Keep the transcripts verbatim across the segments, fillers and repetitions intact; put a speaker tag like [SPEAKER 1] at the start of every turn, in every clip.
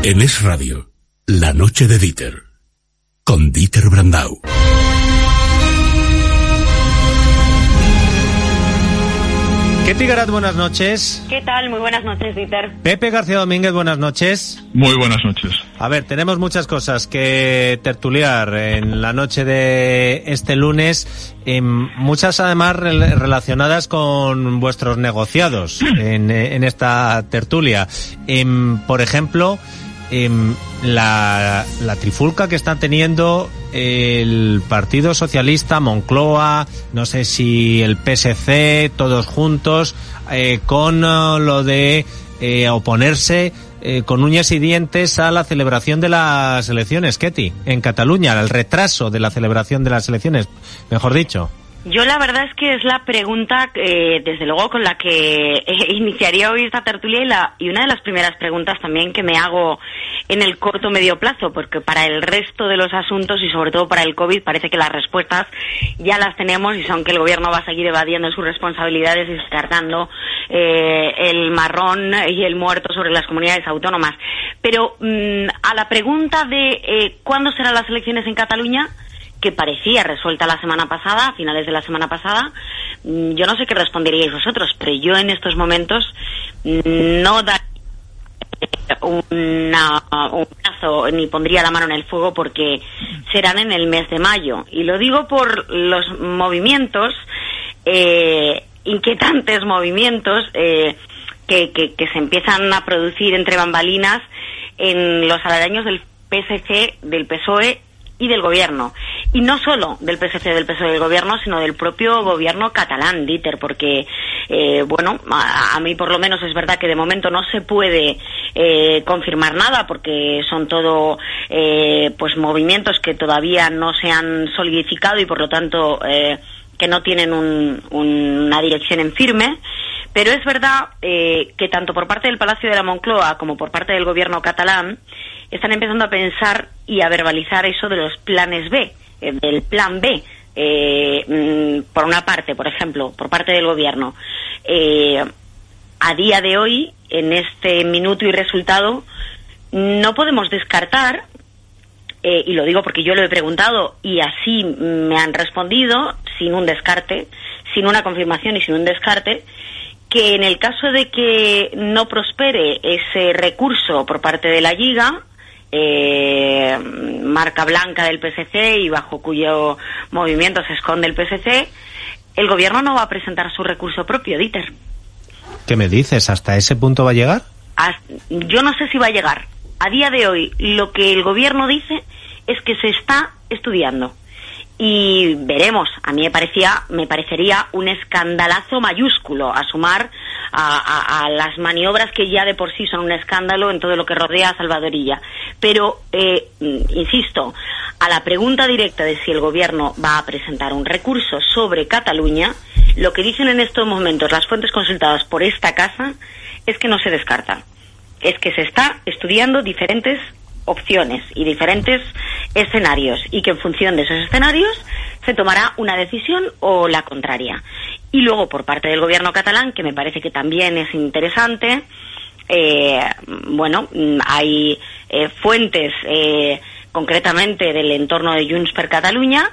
[SPEAKER 1] En Es Radio, La Noche de Dieter, con Dieter Brandau.
[SPEAKER 2] Ketty Garat, buenas noches.
[SPEAKER 3] ¿Qué tal? Muy buenas noches, Dieter.
[SPEAKER 2] Pepe García Domínguez, buenas noches.
[SPEAKER 4] Muy buenas noches.
[SPEAKER 2] A ver, tenemos muchas cosas que tertuliar en la noche de este lunes, eh, muchas además re- relacionadas con vuestros negociados en, en esta tertulia. Eh, por ejemplo, eh, la, la trifulca que están teniendo el Partido Socialista, Moncloa, no sé si el P S C, todos juntos, eh, con uh, lo de eh, oponerse eh, con uñas y dientes a la celebración de las elecciones, Ketty, en Cataluña, al retraso de la celebración de las elecciones, mejor dicho.
[SPEAKER 3] Yo la verdad es que es la pregunta, eh, desde luego, con la que eh, iniciaría hoy esta tertulia y, la, y una de las primeras preguntas también que me hago en el corto medio plazo, porque para el resto de los asuntos y sobre todo para el COVID parece que las respuestas ya las tenemos y son que el gobierno va a seguir evadiendo sus responsabilidades y descartando eh, el marrón y el muerto sobre las comunidades autónomas. Pero mmm, a la pregunta de eh, ¿cuándo serán las elecciones en Cataluña?, que parecía resuelta la semana pasada, a finales de la semana pasada, yo no sé qué responderíais vosotros, pero yo en estos momentos no daría una, un plazo ni pondría la mano en el fuego porque serán en el mes de mayo. Y lo digo por los movimientos, eh, inquietantes movimientos, eh, que, que, que se empiezan a producir entre bambalinas en los aledaños del P S C, del P S O E y del gobierno. Y no solo del P S C, del P S O E y del gobierno, sino del propio gobierno catalán, Dieter, porque, eh, bueno, a, a mí por lo menos es verdad que de momento no se puede eh, confirmar nada, porque son todo, eh, pues, movimientos que todavía no se han solidificado y por lo tanto eh, que no tienen un, un, una dirección en firme. Pero es verdad eh, que tanto por parte del Palacio de la Moncloa como por parte del gobierno catalán están empezando a pensar y a verbalizar eso de los planes B, eh, del plan B. Eh, mm, por una parte, por ejemplo, por parte del gobierno, eh, a día de hoy, en este minuto y resultado, no podemos descartar, eh, y lo digo porque yo lo he preguntado y así me han respondido, sin un descarte, sin una confirmación y sin un descarte, que en el caso de que no prospere ese recurso por parte de la Lliga, eh, marca blanca del P S C y bajo cuyo movimiento se esconde el P S C, el gobierno no va a presentar su recurso propio, Dieter.
[SPEAKER 2] ¿Qué me dices? ¿Hasta ese punto va a llegar?
[SPEAKER 3] Hasta, yo no sé si va a llegar. A día de hoy, lo que el gobierno dice es que se está estudiando. Y veremos, a mí me parecía, me parecería un escandalazo mayúsculo a sumar a, a, a las maniobras que ya de por sí son un escándalo en todo lo que rodea a Salvador Illa. Pero, eh, insisto, a la pregunta directa de si el gobierno va a presentar un recurso sobre Cataluña, lo que dicen en estos momentos las fuentes consultadas por esta casa es que no se descarta. Es que se está estudiando diferentes opciones y diferentes escenarios y que en función de esos escenarios se tomará una decisión o la contraria. Y luego por parte del gobierno catalán, que me parece que también es interesante, eh, bueno, hay eh, fuentes eh, concretamente del entorno de Junts per Catalunya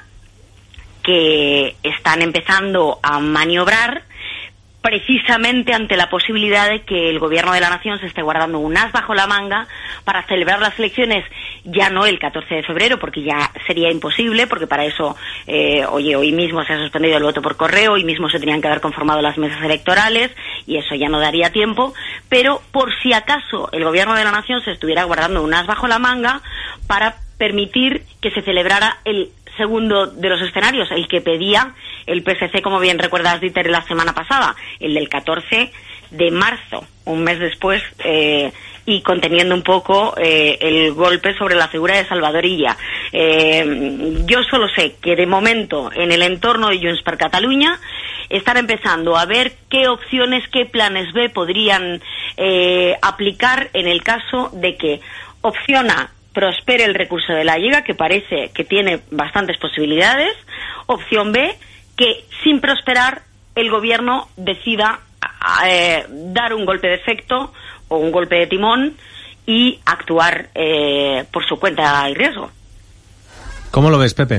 [SPEAKER 3] que están empezando a maniobrar precisamente ante la posibilidad de que el gobierno de la nación se esté guardando un as bajo la manga para celebrar las elecciones ya no el catorce de febrero, porque ya sería imposible, porque para eso, eh, oye, hoy mismo se ha suspendido el voto por correo, hoy mismo se tenían que haber conformado las mesas electorales y eso ya no daría tiempo, pero por si acaso el gobierno de la nación se estuviera guardando un as bajo la manga para permitir que se celebrara el segundo de los escenarios, el que pedía el P S C, como bien recuerdas, Dieter, la semana pasada, el del catorce de marzo, un mes después, eh, y conteniendo un poco eh, el golpe sobre la figura de Salvador Illa. Eh, yo solo sé que de momento en el entorno de Junts per Catalunya están empezando a ver qué opciones, qué planes B podrían eh, aplicar en el caso de que opción A, prospere el recurso de la Lliga, que parece que tiene bastantes posibilidades. Opción B, que sin prosperar el gobierno decida eh, dar un golpe de efecto o un golpe de timón y actuar eh, por su cuenta y riesgo.
[SPEAKER 2] ¿Cómo lo ves, Pepe?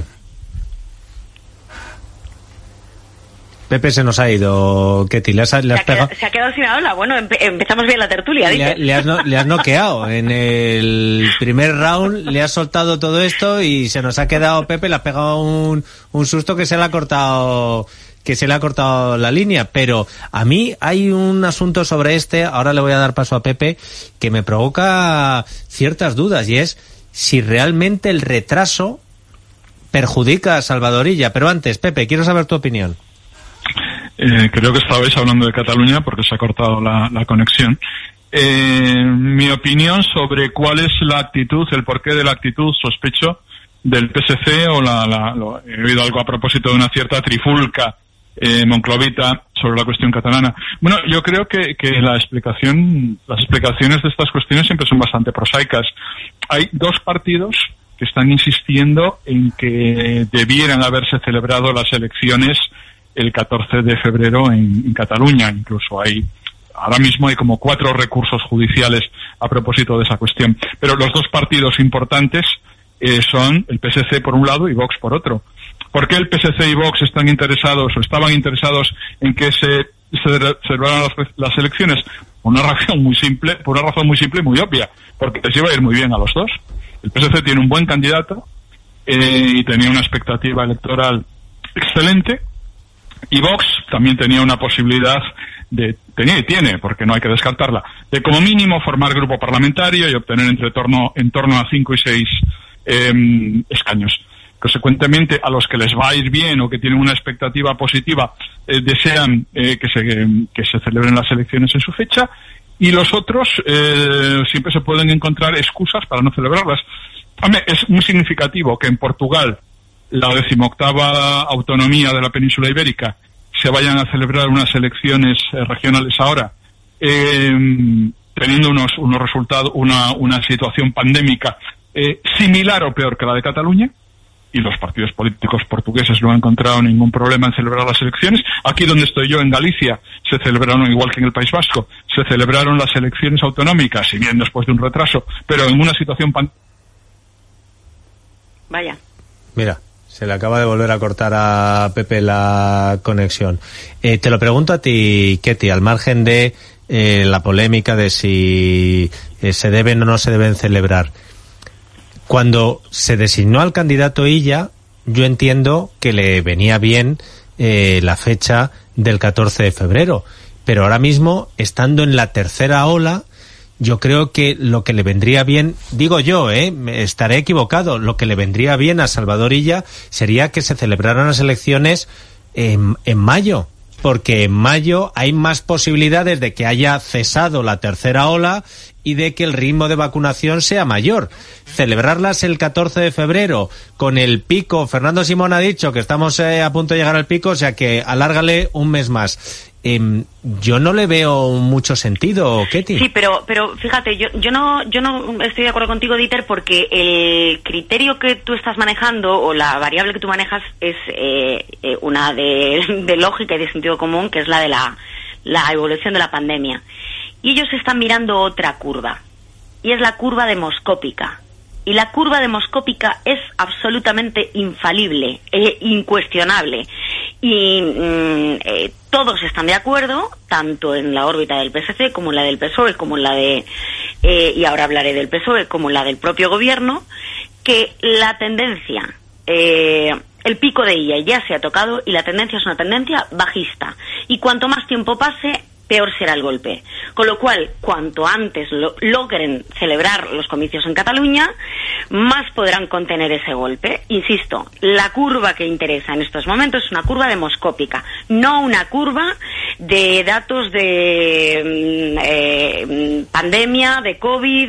[SPEAKER 2] Pepe se nos ha ido, Ketty. ¿Le has, le has
[SPEAKER 3] se, ha
[SPEAKER 2] pegado?
[SPEAKER 3] quedado, se ha quedado sin habla. Bueno, empe empezamos bien la tertulia.
[SPEAKER 2] Le, le, has no, le has noqueado. En el primer round le has soltado todo esto y se nos ha quedado Pepe. Le ha pegado un, un susto que se le ha cortado que se le ha cortado la línea. Pero a mí hay un asunto sobre este, ahora le voy a dar paso a Pepe, que me provoca ciertas dudas, y es si realmente el retraso perjudica a Salvadorilla. Pero antes, Pepe, quiero saber tu opinión.
[SPEAKER 4] Eh, creo que estabais hablando de Cataluña porque se ha cortado la, la conexión. Eh, mi opinión sobre cuál es la actitud, el porqué de la actitud, sospecho, del P S C o la, la lo, he oído algo a propósito de una cierta trifulca eh, monclovita sobre la cuestión catalana. Bueno, yo creo que, que la explicación, las explicaciones de estas cuestiones siempre son bastante prosaicas. Hay dos partidos que están insistiendo en que debieran haberse celebrado las elecciones el catorce de febrero en, en Cataluña. Incluso hay, ahora mismo hay como cuatro recursos judiciales a propósito de esa cuestión. Pero los dos partidos importantes eh, son el P S C por un lado y Vox por otro. ¿Por qué el P S C y Vox están interesados o estaban interesados en que se, se celebraran las, las elecciones? Por una razón muy simple, por una razón muy simple y muy obvia, porque les iba a ir muy bien a los dos. El P S C tiene un buen candidato eh, y tenía una expectativa electoral excelente. Y Vox también tenía una posibilidad de, tenía y tiene, porque no hay que descartarla, de como mínimo formar grupo parlamentario y obtener entre torno, en torno a cinco y seis eh, escaños. Consecuentemente, a los que les va a ir bien o que tienen una expectativa positiva, eh, desean eh, que, se, que se celebren las elecciones en su fecha, y los otros eh, siempre se pueden encontrar excusas para no celebrarlas. Hombre, es muy significativo que en Portugal, la decimoctava autonomía de la península ibérica, se vayan a celebrar unas elecciones eh, regionales ahora, eh, teniendo unos, unos resultados, una, una situación pandémica eh, similar o peor que la de Cataluña, y los partidos políticos portugueses no han encontrado ningún problema en celebrar las elecciones. Aquí donde estoy yo, en Galicia, se celebraron, igual que en el País Vasco, se celebraron las elecciones autonómicas, si bien después de un retraso, pero en una situación pandémica.
[SPEAKER 3] Vaya.
[SPEAKER 2] Mira, se le acaba de volver a cortar a Pepe la conexión. Eh, te lo pregunto a ti, Ketty, al margen de eh, la polémica de si eh, se deben o no se deben celebrar. Cuando se designó al candidato Illa, yo entiendo que le venía bien eh, la fecha del catorce de febrero. Pero ahora mismo, estando en la tercera ola, yo creo que lo que le vendría bien, digo yo, eh, estaré equivocado, lo que le vendría bien a Salvador Illa sería que se celebraran las elecciones en, en mayo, porque en mayo hay más posibilidades de que haya cesado la tercera ola y de que el ritmo de vacunación sea mayor. Celebrarlas el catorce de febrero con el pico, Fernando Simón ha dicho que estamos eh, a punto de llegar al pico, o sea que alárgale un mes más. Eh, yo no le veo mucho sentido, Ketty.
[SPEAKER 3] Sí, pero pero fíjate, yo yo no yo no estoy de acuerdo contigo, Dieter, porque el criterio que tú estás manejando o la variable que tú manejas es eh, eh, una de, de lógica y de sentido común, que es la de la, la evolución de la pandemia. Y ellos están mirando otra curva, y es la curva demoscópica. Y la curva demoscópica es absolutamente infalible, e incuestionable. Y mm, eh, todos están de acuerdo, tanto en la órbita del P S C como en la del P S O E, como en la de, eh, y ahora hablaré del P S O E, como en la del propio gobierno, que la tendencia, eh, el pico de Illa ya se ha tocado y la tendencia es una tendencia bajista. Y cuanto más tiempo pase, peor será el golpe. Con lo cual, cuanto antes lo, logren celebrar los comicios en Cataluña, más podrán contener ese golpe. Insisto, la curva que interesa en estos momentos es una curva demoscópica, no una curva de datos de eh, pandemia, de COVID,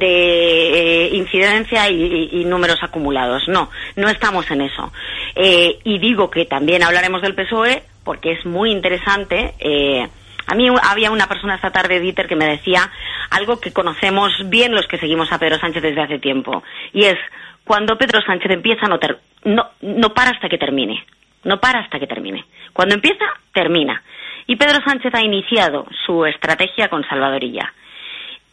[SPEAKER 3] de eh, incidencia y, y, y números acumulados. No, no estamos en eso. Eh, y digo que también hablaremos del P S O E porque es muy interesante. Eh, A mí había una persona esta tarde, Dieter, que me decía algo que conocemos bien los que seguimos a Pedro Sánchez desde hace tiempo. Y es, cuando Pedro Sánchez empieza, no, ter no, no para hasta que termine. No para hasta que termine. Cuando empieza, termina. Y Pedro Sánchez ha iniciado su estrategia con Salvador Illa.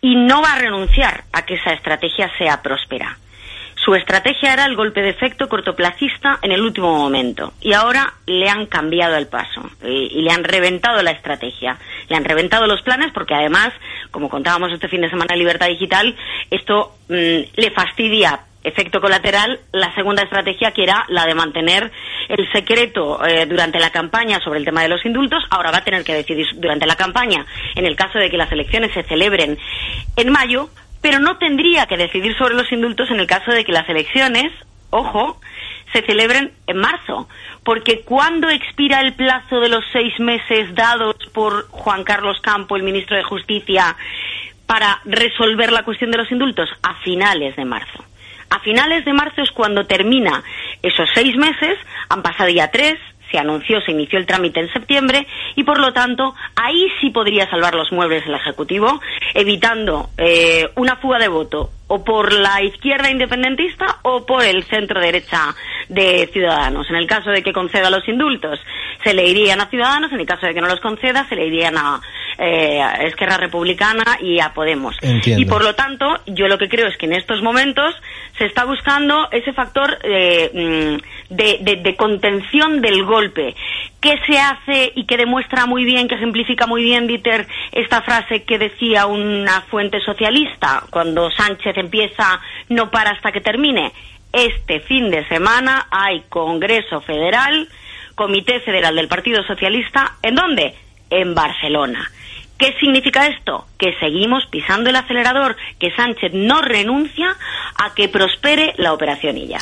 [SPEAKER 3] y no va a renunciar a que esa estrategia sea próspera. Su estrategia era el golpe de efecto cortoplacista en el último momento y ahora le han cambiado el paso y, y le han reventado la estrategia, le han reventado los planes porque además, como contábamos este fin de semana en Libertad Digital, esto mmm, le fastidia, efecto colateral, la segunda estrategia, que era la de mantener el secreto eh, durante la campaña sobre el tema de los indultos. Ahora va a tener que decidir durante la campaña en el caso de que las elecciones se celebren en mayo, pero no tendría que decidir sobre los indultos en el caso de que las elecciones, ojo, se celebren en marzo, porque ¿cuándo expira el plazo de los seis meses dados por Juan Carlos Campo, el ministro de Justicia, para resolver la cuestión de los indultos? A finales de marzo. A finales de marzo es cuando termina esos seis meses, han pasado ya tres, se anunció, se inició el trámite en septiembre y por lo tanto ahí sí podría salvar los muebles el Ejecutivo, evitando eh, una fuga de voto o por la izquierda independentista o por el centro derecha de Ciudadanos. En el caso de que conceda los indultos, se le irían a Ciudadanos; en el caso de que no los conceda, se le irían a, eh, a Esquerra Republicana y a Podemos.
[SPEAKER 2] Entiendo.
[SPEAKER 3] Y por lo tanto, yo lo que creo es que en estos momentos se está buscando ese factor eh, de, de, de contención del golpe. ¿Qué se hace y que demuestra muy bien, que ejemplifica muy bien, Dieter, esta frase que decía una fuente socialista? Cuando Sánchez empieza, no para hasta que termine. Este fin de semana hay Congreso Federal, Comité Federal del Partido Socialista. ¿En dónde? En Barcelona. ¿Qué significa esto? Que seguimos pisando el acelerador, que Sánchez no renuncia a que prospere la operación Illa.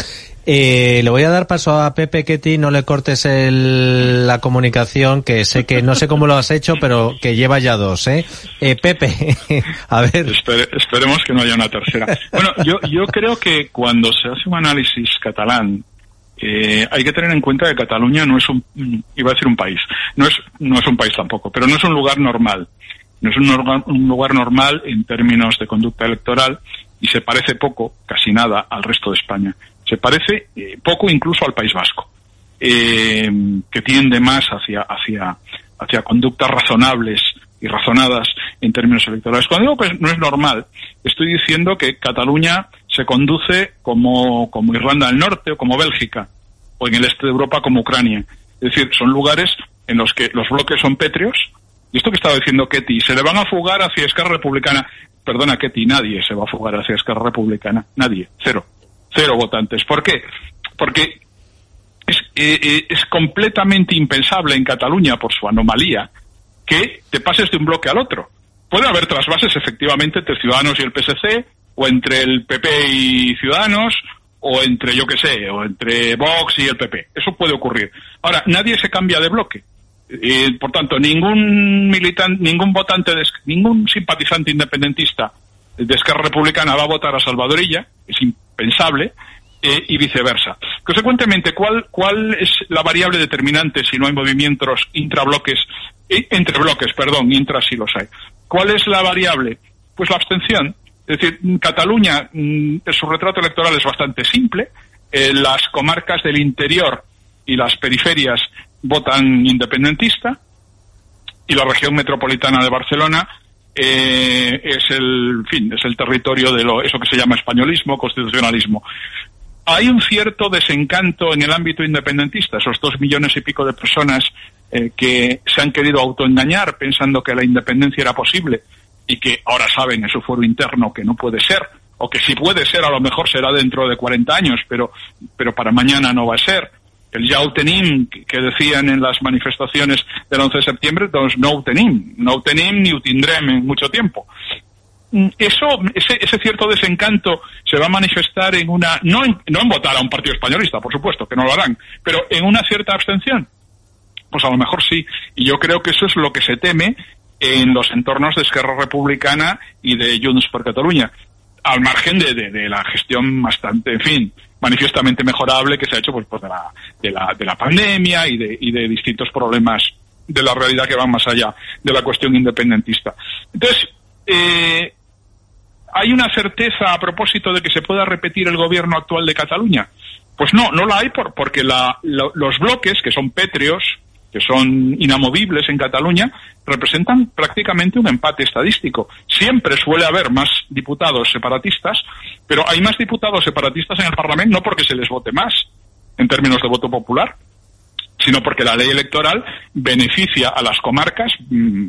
[SPEAKER 2] Eh, le voy a dar paso a Pepe Ketty, no le cortes el, la comunicación, que sé que no sé cómo lo has hecho, pero que lleva ya dos, ¿eh? eh Pepe, a ver.
[SPEAKER 4] Espere, esperemos que no haya una tercera. Bueno, yo, yo creo que cuando se hace un análisis catalán, eh, hay que tener en cuenta que Cataluña no es un, iba a decir un país, no es, no es un país tampoco, pero no es un lugar normal. No es un, un lugar normal en términos de conducta electoral y se parece poco, casi nada, al resto de España. Se parece eh, poco incluso al País Vasco, eh, que tiende más hacia, hacia, hacia conductas razonables y razonadas en términos electorales. Cuando digo pues no es normal, estoy diciendo que Cataluña se conduce como, como Irlanda del Norte o como Bélgica, o en el este de Europa como Ucrania. Es decir, son lugares en los que los bloques son pétreos. Y esto que estaba diciendo Ketty, se le van a fugar hacia Esquerra Republicana. Perdona, Ketty, nadie se va a fugar hacia Esquerra Republicana. Nadie. Cero. Cero votantes. ¿Por qué? Porque es, eh, es completamente impensable en Cataluña, por su anomalía, que te pases de un bloque al otro. Puede haber trasvases, efectivamente, entre Ciudadanos y el P S C, o entre el P P y Ciudadanos, o entre, yo qué sé, o entre Vox y el P P. Eso puede ocurrir. Ahora, nadie se cambia de bloque. Eh, por tanto, ningún militante, ningún votante, de, ningún simpatizante independentista de Esquerra Republicana va a votar a Salvador Illa, es impensable, eh, y viceversa. Consecuentemente, ¿cuál, ¿cuál es la variable determinante si no hay movimientos intrabloques, eh, entre bloques, perdón, intra sí los hay? ¿Cuál es la variable? Pues la abstención. Es decir, Cataluña, mmm, su retrato electoral es bastante simple, eh, las comarcas del interior y las periferias votan independentista, y la región metropolitana de Barcelona eh, es el en fin es el territorio de lo eso que se llama españolismo, constitucionalismo. Hay un cierto desencanto en el ámbito independentista, esos dos millones y pico de personas eh, que se han querido autoengañar pensando que la independencia era posible y que ahora saben en su foro interno que no puede ser, o que si puede ser a lo mejor será dentro de cuarenta años, pero pero para mañana no va a ser. El ja ho tenim, que decían en las manifestaciones del once de septiembre, doncs no ho tenim, no ho tenim ni ho tindrem en mucho tiempo. Eso, ese, ese cierto desencanto se va a manifestar en una, no en, no en votar a un partido españolista, por supuesto, que no lo harán, pero en una cierta abstención. Pues a lo mejor sí, y yo creo que eso es lo que se teme en los entornos de Esquerra Republicana y de Junts per Catalunya, al margen de, de, de la gestión bastante, en fin, manifiestamente mejorable que se ha hecho pues, pues de la de la de la pandemia y de y de distintos problemas de la realidad que van más allá de la cuestión independentista. Entonces, eh, ¿hay una certeza a propósito de que se pueda repetir el gobierno actual de Cataluña? Pues no, no la hay por, porque la, lo, los bloques, que son pétreos, que son inamovibles en Cataluña, representan prácticamente un empate estadístico. Siempre suele haber más diputados separatistas, pero hay más diputados separatistas en el Parlamento no porque se les vote más, en términos de voto popular, sino porque la ley electoral beneficia a las comarcas mmm,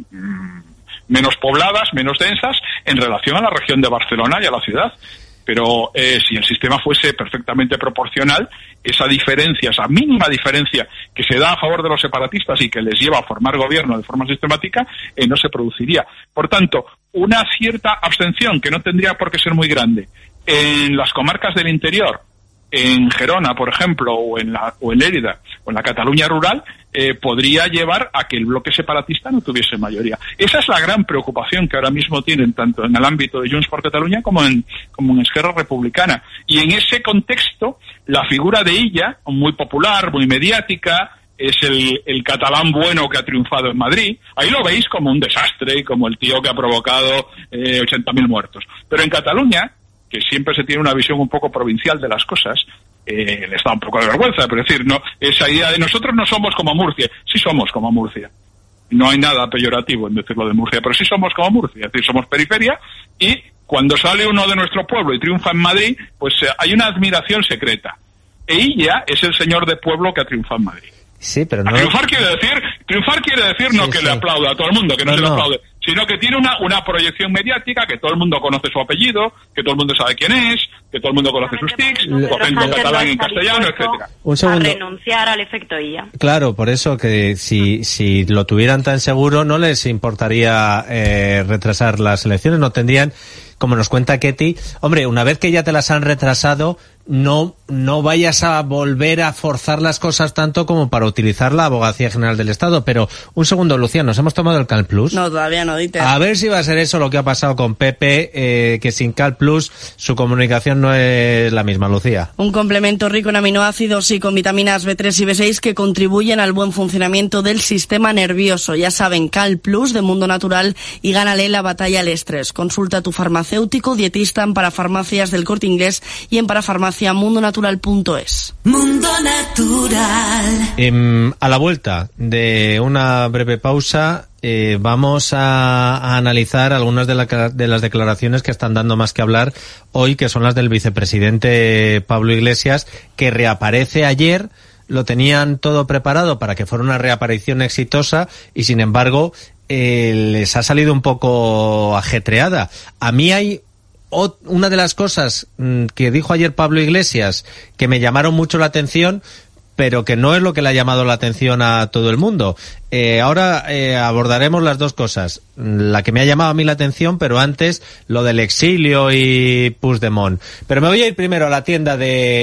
[SPEAKER 4] menos pobladas, menos densas, en relación a la región de Barcelona y a la ciudad. Pero eh, si el sistema fuese perfectamente proporcional, esa diferencia, esa mínima diferencia que se da a favor de los separatistas y que les lleva a formar gobierno de forma sistemática, eh, no se produciría. Por tanto, una cierta abstención, que no tendría por qué ser muy grande, en las comarcas del interior, en Gerona, por ejemplo, o en la o en Lérida, o en la Cataluña rural, eh, podría llevar a que el bloque separatista no tuviese mayoría. Esa es la gran preocupación que ahora mismo tienen tanto en el ámbito de Junts por Catalunya como en como en Esquerra Republicana. Y en ese contexto, la figura de Illa, muy popular, muy mediática, es el, el catalán bueno que ha triunfado en Madrid. Ahí lo veis como un desastre y como el tío que ha provocado eh, ochenta mil muertos. Pero en Cataluña, que siempre se tiene una visión un poco provincial de las cosas, eh, le da un poco de vergüenza, pero es decir, no, esa idea de nosotros no somos como Murcia, sí somos como Murcia. No hay nada peyorativo en decirlo de Murcia, pero sí somos como Murcia, es decir, somos periferia, y cuando sale uno de nuestro pueblo y triunfa en Madrid, pues eh, hay una admiración secreta. E Illa es el señor de pueblo que ha triunfado en Madrid.
[SPEAKER 2] Sí, pero no...
[SPEAKER 4] Triunfar quiere decir, triunfar quiere decir no sí, que sí. le aplauda a todo el mundo, que no, no se le aplaude, sino que tiene una, una proyección mediática, que todo el mundo conoce su apellido, que todo el mundo sabe quién es, que todo el mundo conoce sus tics, su acento en catalán y en castellano, etcétera.
[SPEAKER 3] Un segundo. A renunciar al efecto Illa.
[SPEAKER 2] Claro, por eso que si, si lo tuvieran tan seguro no les importaría eh, retrasar las elecciones, no tendrían, como nos cuenta Ketty, hombre, una vez que ya te las han retrasado, no no vayas a volver a forzar las cosas tanto como para utilizar la Abogacía General del Estado. Pero un segundo, Lucía, ¿nos hemos tomado el Cal Plus?
[SPEAKER 5] No, todavía no, Dieter.
[SPEAKER 2] A ver si va a ser eso lo que ha pasado con Pepe, eh, que sin Cal Plus su comunicación no es la misma, Lucía.
[SPEAKER 5] Un complemento rico en aminoácidos y con vitaminas B tres y B seis que contribuyen al buen funcionamiento del sistema nervioso. Ya saben, Cal Plus de Mundo Natural, y gánale la batalla al estrés. Consulta a tu farmacéutico, dietista en Parafarmacias del Corte Inglés y en parafarmacia mundo natural punto es.
[SPEAKER 6] Mundo Natural.
[SPEAKER 2] Eh, a la vuelta de una breve pausa, eh, vamos a, a analizar algunas de, la, de las declaraciones que están dando más que hablar hoy, que son las del vicepresidente Pablo Iglesias, que reaparece ayer. Lo tenían todo preparado para que fuera una reaparición exitosa y, sin embargo, eh, les ha salido un poco ajetreada. A mí hay una de las cosas que dijo ayer Pablo Iglesias que me llamaron mucho la atención, pero que no es lo que le ha llamado la atención a todo el mundo. Eh, ahora eh, abordaremos las dos cosas. La que me ha llamado a mí la atención, pero antes lo del exilio y Puigdemont. Pero me voy a ir primero a la tienda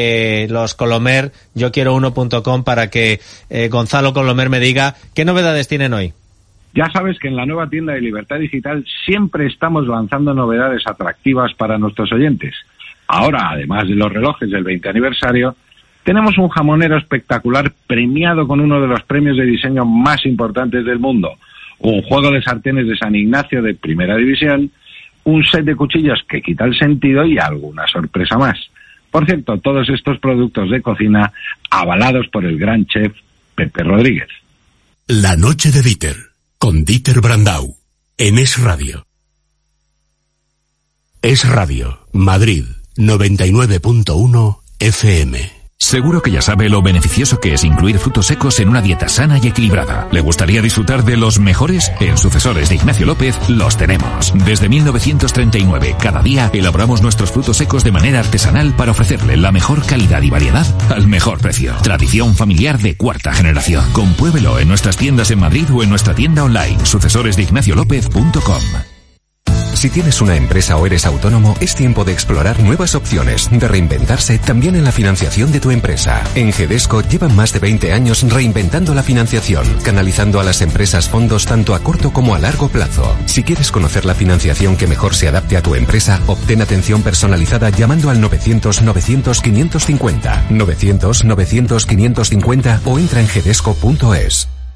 [SPEAKER 2] de los Colomer, yo quiero uno punto com, para que eh, Gonzalo Colomer me diga qué novedades tienen hoy.
[SPEAKER 7] Ya sabes que en la nueva tienda de Libertad Digital siempre estamos lanzando novedades atractivas para nuestros oyentes. Ahora, además de los relojes del veinte aniversario, tenemos un jamonero espectacular premiado con uno de los premios de diseño más importantes del mundo, un juego de sartenes de San Ignacio de primera división, un set de cuchillos que quita el sentido y alguna sorpresa más. Por cierto, todos estos productos de cocina avalados por el gran chef Pepe Rodríguez.
[SPEAKER 1] La noche de Dieter, con Dieter Brandau, en Es Radio. Es Radio, Madrid, noventa y nueve punto uno F M.
[SPEAKER 8] Seguro que ya sabe lo beneficioso que es incluir frutos secos en una dieta sana y equilibrada. ¿Le gustaría disfrutar de los mejores? En Sucesores de Ignacio López los tenemos. Desde mil novecientos treinta y nueve, cada día elaboramos nuestros frutos secos de manera artesanal para ofrecerle la mejor calidad y variedad al mejor precio. Tradición familiar de cuarta generación. Compruébelo en nuestras tiendas en Madrid o en nuestra tienda online, sucesores de ignacio lópez punto com.
[SPEAKER 9] Si tienes una empresa o eres autónomo, es tiempo de explorar nuevas opciones, de reinventarse también en la financiación de tu empresa. En Gedesco llevan más de veinte años reinventando la financiación, canalizando a las empresas fondos tanto a corto como a largo plazo. Si quieres conocer la financiación que mejor se adapte a tu empresa, obtén atención personalizada llamando al novecientos novecientos quinientos cincuenta, novecientos novecientos quinientos cincuenta o entra en gedesco punto es.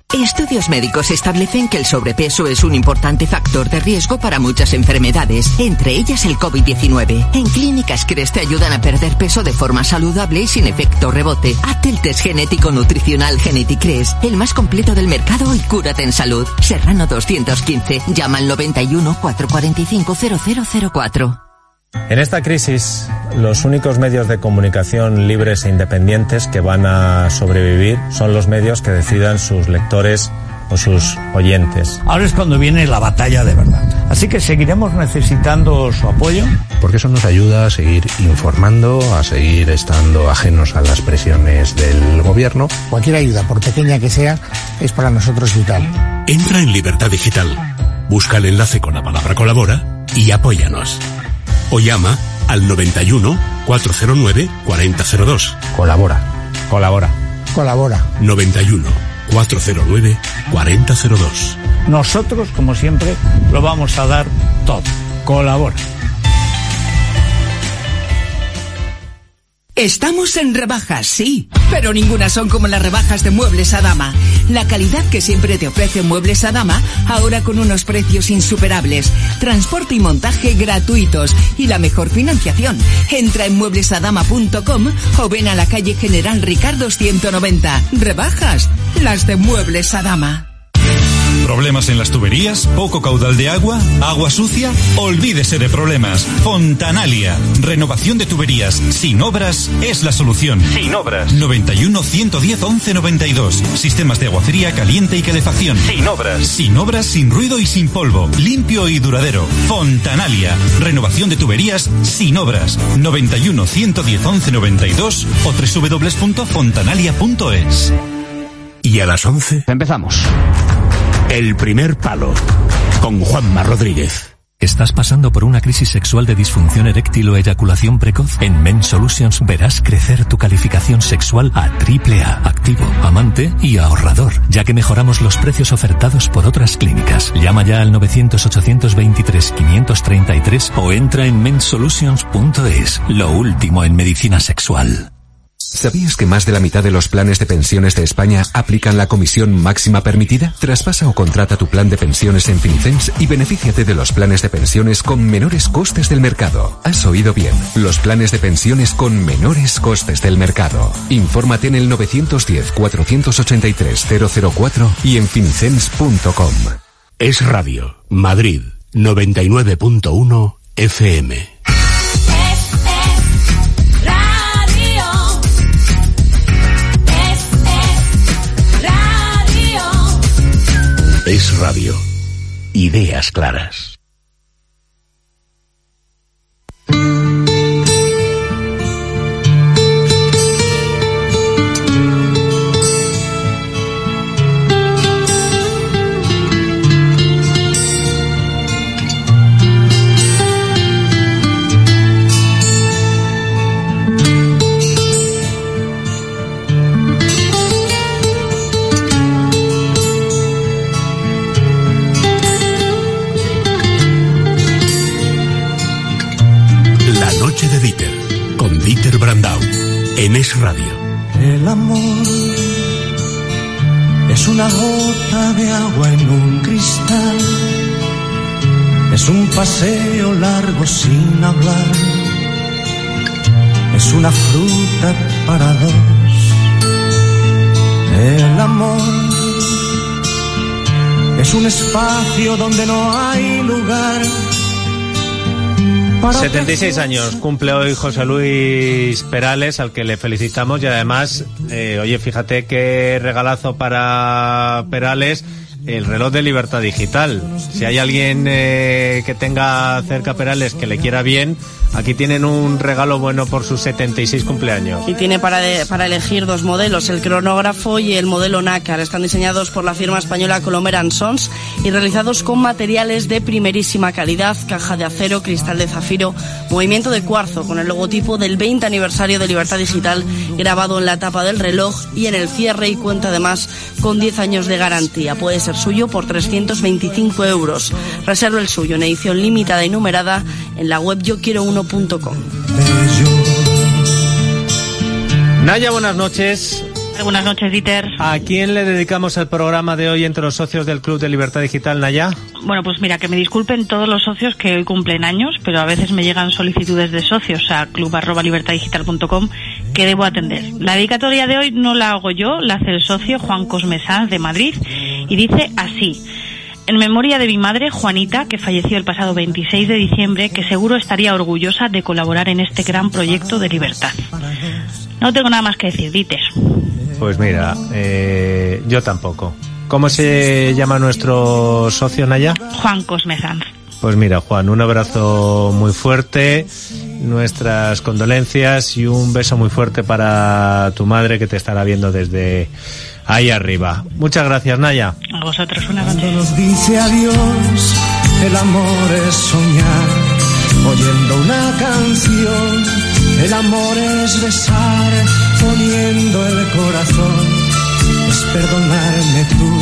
[SPEAKER 10] Estudios médicos establecen que el sobrepeso es un importante factor de riesgo para muchas enfermedades, entre ellas el COVID diecinueve. En Clínicas Cres te ayudan a perder peso de forma saludable y sin efecto rebote. Hazte el test genético nutricional GenetiCres, el más completo del mercado, y cúrate en salud. Serrano doscientos quince. Llama al noventa y uno, cuatrocientos cuarenta y cinco, cero cero cero cuatro.
[SPEAKER 2] En esta crisis, los únicos medios de comunicación libres e independientes que van a sobrevivir son los medios que decidan sus lectores o sus oyentes.
[SPEAKER 11] Ahora es cuando viene la batalla de verdad. Así que seguiremos necesitando su apoyo.
[SPEAKER 12] Porque eso nos ayuda a seguir informando, a seguir estando ajenos a las presiones del gobierno.
[SPEAKER 13] Cualquier ayuda, por pequeña que sea, es para nosotros vital.
[SPEAKER 1] Entra en Libertad Digital, busca el enlace con la palabra colabora y apóyanos. O llama al noventa y uno, cuatrocientos nueve, cuarenta cero dos.
[SPEAKER 12] Colabora. Colabora.
[SPEAKER 13] Colabora.
[SPEAKER 1] noventa y uno, cuatrocientos nueve, cuarenta cero dos.
[SPEAKER 11] Nosotros, como siempre, lo vamos a dar todo. Colabora.
[SPEAKER 10] Estamos en rebajas, sí, pero ninguna son como las rebajas de Muebles Adama. La calidad que siempre te ofrece Muebles Adama, ahora con unos precios insuperables, transporte y montaje gratuitos y la mejor financiación. Entra en muebles adama punto com o ven a la calle General Ricardo ciento noventa. Rebajas, las de Muebles Adama.
[SPEAKER 14] ¿Problemas en las tuberías? ¿Poco caudal de agua? ¿Agua sucia? Olvídese de problemas. Fontanalia. Renovación de tuberías sin obras es la solución. Sin obras. noventa y uno, ciento diez, once noventa y dos. Sistemas de agua fría, caliente y calefacción. Sin obras. Sin obras, sin ruido y sin polvo. Limpio y duradero. Fontanalia. Renovación de tuberías sin obras. noventa y uno, ciento diez, once noventa y dos o doble u doble u doble u punto fontanalia punto es.
[SPEAKER 1] Y a las once
[SPEAKER 15] empezamos.
[SPEAKER 1] El primer palo, con Juanma Rodríguez.
[SPEAKER 8] ¿Estás pasando por una crisis sexual de disfunción eréctil o eyaculación precoz? En Men Solutions verás crecer tu calificación sexual a triple A, activo, amante y ahorrador, ya que mejoramos los precios ofertados por otras clínicas. Llama ya al novecientos, ochocientos veintitrés, quinientos treinta y tres o entra en men solutions punto es. Lo último en medicina sexual.
[SPEAKER 9] ¿Sabías que más de la mitad de los planes de pensiones de España aplican la comisión máxima permitida? Traspasa o contrata tu plan de pensiones en Fincens y benefíciate de los planes de pensiones con menores costes del mercado. Has oído bien, los planes de pensiones con menores costes del mercado. Infórmate en el novecientos diez, cuatrocientos ochenta y tres, cero cero cuatro y en fincens punto com.
[SPEAKER 1] Es Radio, Madrid, noventa y nueve punto uno F M. Es Radio. Ideas claras. De Dieter, con Dieter Brandau, en Es Radio.
[SPEAKER 16] El amor es una gota de agua en un cristal, es un paseo largo sin hablar, es una fruta para dos. El amor es un espacio donde no hay lugar.
[SPEAKER 2] setenta y seis años cumple hoy José Luis Perales, al que le felicitamos, y además, eh, oye, fíjate qué regalazo para Perales, el reloj de Libertad Digital. Si hay alguien eh, que tenga cerca a Perales que le quiera bien, aquí tienen un regalo bueno por sus setenta y seis cumpleaños.
[SPEAKER 5] Y tiene para, de, para elegir dos modelos, el cronógrafo y el modelo nácar. Están diseñados por la firma española Colomer and Sons y realizados con materiales de primerísima calidad, caja de acero, cristal de zafiro, movimiento de cuarzo, con el logotipo del veinte aniversario de Libertad Digital grabado en la tapa del reloj y en el cierre, y cuenta además con diez años de garantía. Puede ser suyo por trescientos veinticinco euros. Reserva el suyo en edición limitada y numerada en la web yo quiero uno punto com.
[SPEAKER 2] Naya, buenas noches.
[SPEAKER 15] Buenas noches, Dieter.
[SPEAKER 2] ¿A quién le dedicamos el programa de hoy entre los socios del Club de Libertad Digital, Naya?
[SPEAKER 15] Bueno, pues mira, que me disculpen todos los socios que hoy cumplen años, pero a veces me llegan solicitudes de socios a club arroba libertad digital punto com que debo atender. La dedicatoria de hoy no la hago yo, la hace el socio Juan Cosme Sanz de Madrid y dice así: en memoria de mi madre, Juanita, que falleció el pasado veintiséis de diciembre, que seguro estaría orgullosa de colaborar en este gran proyecto de libertad. No tengo nada más que decir, Dieter.
[SPEAKER 2] Pues mira, eh, yo tampoco. ¿Cómo se llama nuestro socio, Naya?
[SPEAKER 15] Juan Cosme Sanz.
[SPEAKER 2] Pues mira, Juan, un abrazo muy fuerte, nuestras condolencias y un beso muy fuerte para tu madre, que te estará viendo desde ahí arriba. Muchas gracias, Naya.
[SPEAKER 15] A vosotros, una noche.
[SPEAKER 16] Cuando nos dice adiós, el amor es soñar, oyendo una canción. El amor es besar, poniendo el corazón. Es perdonarme tú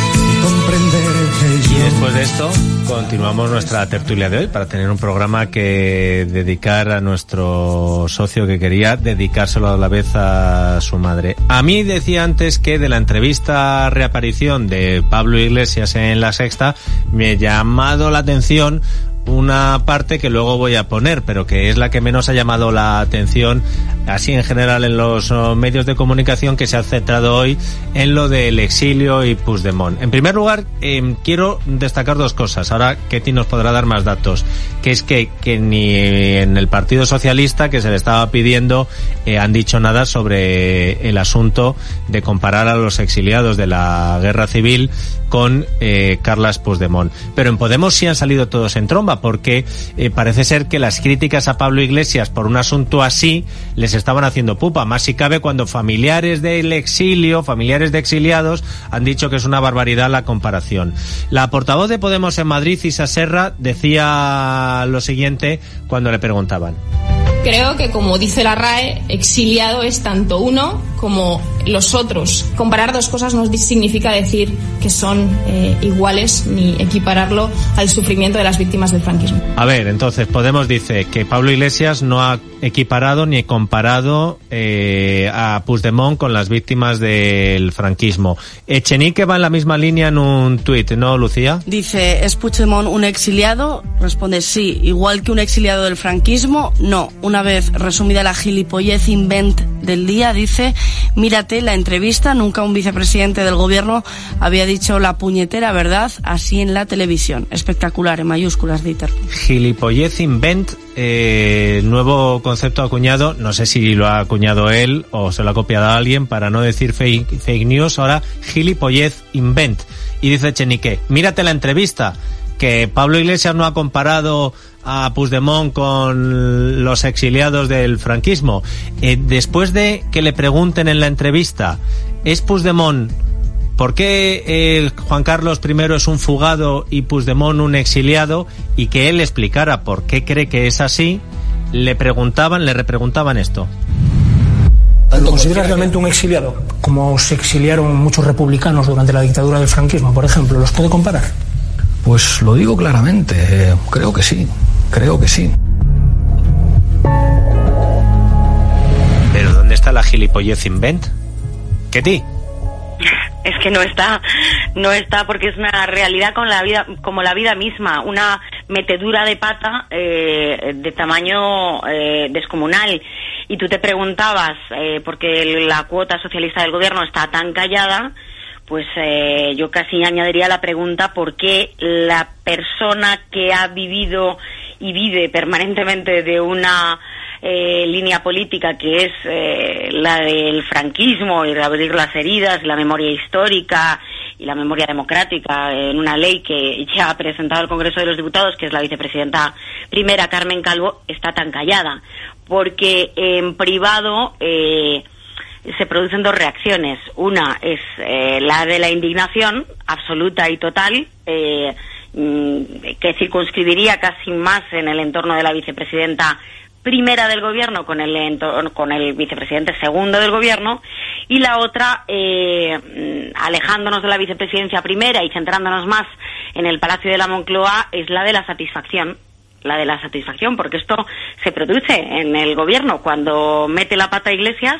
[SPEAKER 16] y comprender que yo.
[SPEAKER 2] Y después de esto, continuamos nuestra tertulia de hoy para tener un programa que dedicar a nuestro socio que quería dedicárselo a la vez a su madre. A mí decía antes que de la entrevista reaparición de Pablo Iglesias en La Sexta me ha llamado la atención una parte que luego voy a poner, pero que es la que menos ha llamado la atención así en general en los medios de comunicación, que se ha centrado hoy en lo del exilio y Puigdemont. En primer lugar, eh, quiero destacar dos cosas. Ahora Ketty nos podrá dar más datos, que es que, que ni en el Partido Socialista, que se le estaba pidiendo, eh, han dicho nada sobre el asunto de comparar a los exiliados de la guerra civil con eh, Carles Puigdemont. Pero en Podemos sí han salido todos en tromba, porque eh, parece ser que las críticas a Pablo Iglesias por un asunto así les estaban haciendo pupa, más si cabe cuando familiares del exilio, familiares de exiliados, han dicho que es una barbaridad la comparación. La portavoz de Podemos en Madrid, Isa Serra, decía lo siguiente cuando le preguntaban.
[SPEAKER 17] Creo que, como dice la R A E, exiliado es tanto uno como los otros. Comparar dos cosas no significa decir que son eh, iguales ni equipararlo al sufrimiento de las víctimas del franquismo.
[SPEAKER 2] A ver, entonces Podemos dice que Pablo Iglesias no ha equiparado ni comparado eh, a Puigdemont con las víctimas del franquismo. Echenique va en la misma línea en un tuit, ¿no, Lucía?
[SPEAKER 5] Dice, ¿es Puigdemont un exiliado? Responde, sí. Igual que un exiliado del franquismo, no. Una vez resumida la gilipollez invent del día, dice, mírate la entrevista, nunca un vicepresidente del gobierno había dicho la puñetera verdad así en la televisión. Espectacular, en mayúsculas, Dieter.
[SPEAKER 2] Gilipollez invent, eh, nuevo concepto acuñado, no sé si lo ha acuñado él o se lo ha copiado a alguien, para no decir fake, fake news, ahora gilipollez invent. Y dice Echenique, mírate la entrevista, que Pablo Iglesias no ha comparado a Puigdemont con los exiliados del franquismo. Eh, después de que le pregunten en la entrevista, ¿es Puigdemont, por qué eh, Juan Carlos primero es un fugado y Puigdemont un exiliado? Y que él explicara por qué cree que es así, le preguntaban, le repreguntaban esto.
[SPEAKER 18] ¿Lo consideras realmente un exiliado? Como se exiliaron muchos republicanos durante la dictadura del franquismo, por ejemplo, ¿los puede comparar?
[SPEAKER 19] Pues lo digo claramente, eh, creo que sí, creo que sí.
[SPEAKER 2] ¿Pero dónde está la gilipollez invent? ¿Ketty?
[SPEAKER 3] Es que no está, no está, porque es una realidad con la vida, como la vida misma, una metedura de pata eh, de tamaño eh, descomunal. Y tú te preguntabas, eh, porque la cuota socialista del gobierno está tan callada, pues eh, yo casi añadiría la pregunta por qué la persona que ha vivido y vive permanentemente de una eh, línea política que es eh, la del franquismo y reabrir las heridas, la memoria histórica y la memoria democrática en una ley que ya ha presentado el Congreso de los Diputados, que es la vicepresidenta primera, Carmen Calvo, está tan callada. Porque en privado eh, se producen dos reacciones. Una es eh, la de la indignación absoluta y total, eh, que circunscribiría casi más en el entorno de la vicepresidenta primera del gobierno con el entorno, con el vicepresidente segundo del gobierno, y la otra, eh, alejándonos de la vicepresidencia primera y centrándonos más en el Palacio de la Moncloa, es la de la satisfacción. La de la satisfacción, porque esto se produce en el gobierno. Cuando mete la pata Iglesias,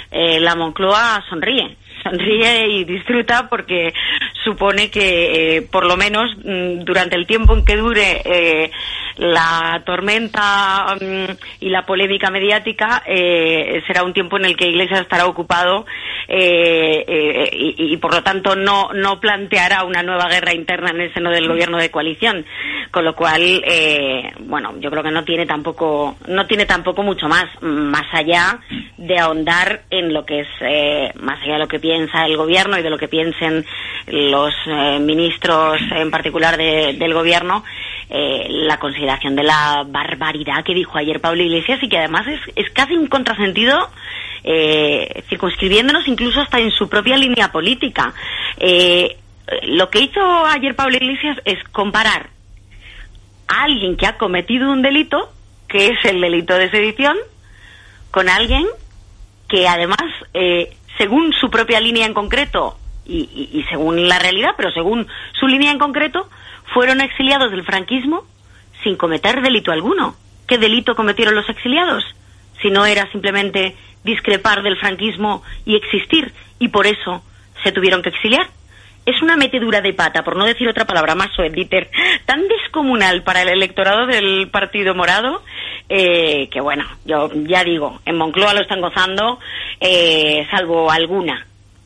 [SPEAKER 3] eh, la Moncloa sonríe. Sonríe y disfruta porque supone que eh, por lo menos mm, durante el tiempo en que dure eh, la tormenta mm, y la polémica mediática eh, será un tiempo en el que Iglesias estará ocupado eh, eh, y, y por lo tanto no no planteará una nueva guerra interna en el seno del gobierno de coalición, con lo cual eh, bueno, yo creo que no tiene tampoco no tiene tampoco mucho más más allá de ahondar en lo que es eh, más allá de lo que piensa el gobierno y de lo que piensen los eh, ministros en particular de, del gobierno, eh, la consideración de la barbaridad que dijo ayer Pablo Iglesias y que además es, es casi un contrasentido, eh, circunscribiéndonos incluso hasta en su propia línea política. Eh, lo que hizo ayer Pablo Iglesias es comparar a alguien que ha cometido un delito, que es el delito de sedición, con alguien que además eh, según su propia línea en concreto y, y, y según la realidad, pero según su línea en concreto, fueron exiliados del franquismo sin cometer delito alguno. ¿Qué delito cometieron los exiliados? Si no era simplemente discrepar del franquismo y existir, y por eso se tuvieron que exiliar. Es una metedura de pata, por no decir otra palabra más suave, Dieter, tan descomunal para el electorado del Partido Morado, eh, que bueno, yo ya digo, en Moncloa lo están gozando, eh, salvo alguna.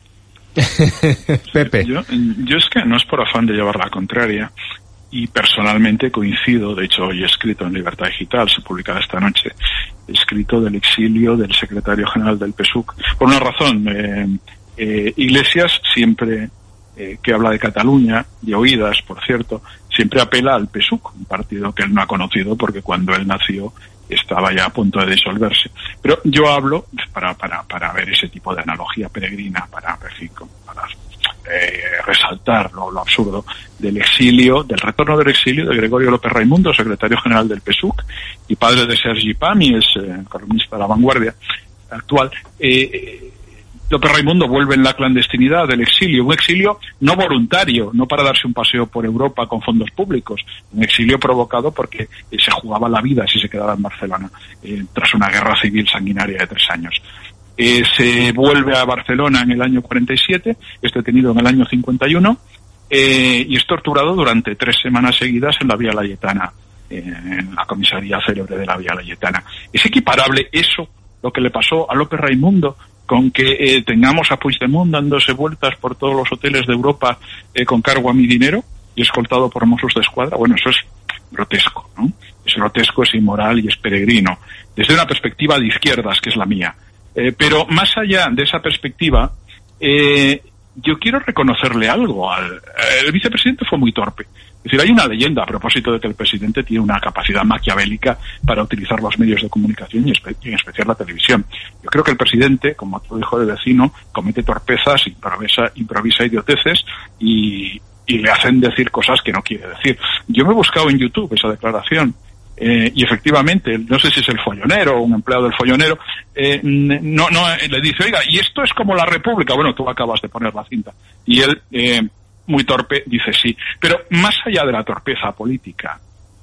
[SPEAKER 4] Pepe. Yo, yo es que no es por afán de llevar la contraria, y personalmente coincido, de hecho hoy he escrito en Libertad Digital, se publicará esta noche, he escrito del exilio del secretario general del P S U C, por una razón, eh, eh, Iglesias siempre... Eh, que habla de Cataluña, de oídas, por cierto, siempre apela al P S U C, un partido que él no ha conocido porque cuando él nació estaba ya a punto de disolverse. Pero yo hablo, para para para ver ese tipo de analogía peregrina, para, para, para eh, resaltar lo, lo absurdo del exilio, del retorno del exilio de Gregorio López Raimundo, secretario general del P S U C y padre de Sergi Pami, es eh, columnista de La Vanguardia actual. Eh, López Raimundo vuelve en la clandestinidad del exilio, un exilio no voluntario, no para darse un paseo por Europa con fondos públicos, un exilio provocado porque eh, se jugaba la vida si se quedaba en Barcelona, eh, tras una guerra civil sanguinaria de tres años. Eh, se vuelve a Barcelona en el año cuarenta y siete, es detenido en el año cincuenta y uno, eh, y es torturado durante tres semanas seguidas en la Vía Layetana, eh, en la comisaría célebre de la Vía Layetana. ¿Es equiparable eso, lo que le pasó a López Raimundo, con que eh, tengamos a Puigdemont dándose vueltas por todos los hoteles de Europa eh, con cargo a mi dinero y escoltado por Mossos de Escuadra? Bueno, eso es grotesco, ¿no? Es grotesco, es inmoral y es peregrino, desde una perspectiva de izquierdas, que es la mía. Eh, pero más allá de esa perspectiva, eh, yo quiero reconocerle algo. Al, el vicepresidente fue muy torpe. Es decir, hay una leyenda a propósito de que el presidente tiene una capacidad maquiavélica para utilizar los medios de comunicación y, espe- y en especial la televisión. Yo creo que el presidente, como todo hijo de vecino, comete torpezas, improvisa, improvisa idioteces y, y le hacen decir cosas que no quiere decir. Yo me he buscado en YouTube esa declaración eh, y efectivamente, no sé si es el follonero o un empleado del follonero, eh, no, no le dice, oiga, y esto es como la República. Bueno, tú acabas de poner la cinta. Y él... Eh, muy torpe, dice sí. Pero más allá de la torpeza política,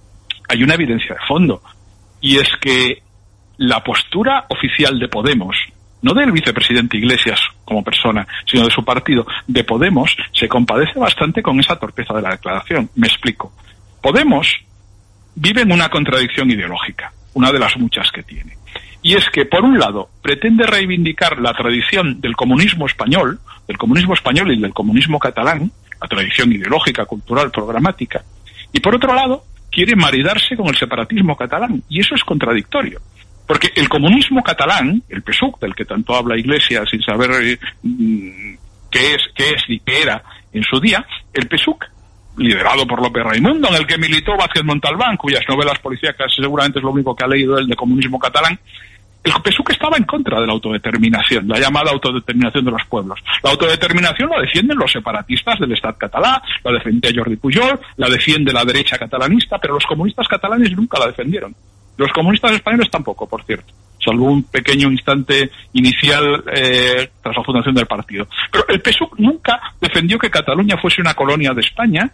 [SPEAKER 4] hay una evidencia de fondo, y es que la postura oficial de Podemos, no del vicepresidente Iglesias como persona, sino de su partido, de Podemos, se compadece bastante con esa torpeza de la declaración. Me explico. Podemos vive en una contradicción ideológica, una de las muchas que tiene. Y es que, por un lado, pretende reivindicar la tradición del comunismo español, del comunismo español y del comunismo catalán, la tradición ideológica, cultural, programática, y por otro lado, quiere maridarse con el separatismo catalán, y eso es contradictorio. Porque el comunismo catalán, el P S U C, del que tanto habla Iglesias sin saber eh, qué es, qué es y qué era en su día, el P S U C, liderado por López Raimundo, en el que militó Vázquez Montalbán, cuyas novelas policíacas seguramente es lo único que ha leído él de comunismo catalán. El P S U C estaba en contra de la autodeterminación, la llamada autodeterminación de los pueblos. La autodeterminación la defienden los separatistas del Estat català, la defendía Jordi Pujol, la defiende la derecha catalanista, pero los comunistas catalanes nunca la defendieron. Los comunistas españoles tampoco, por cierto, salvo un pequeño instante inicial eh, tras la fundación del partido. Pero el P S U C nunca defendió que Cataluña fuese una colonia de España, que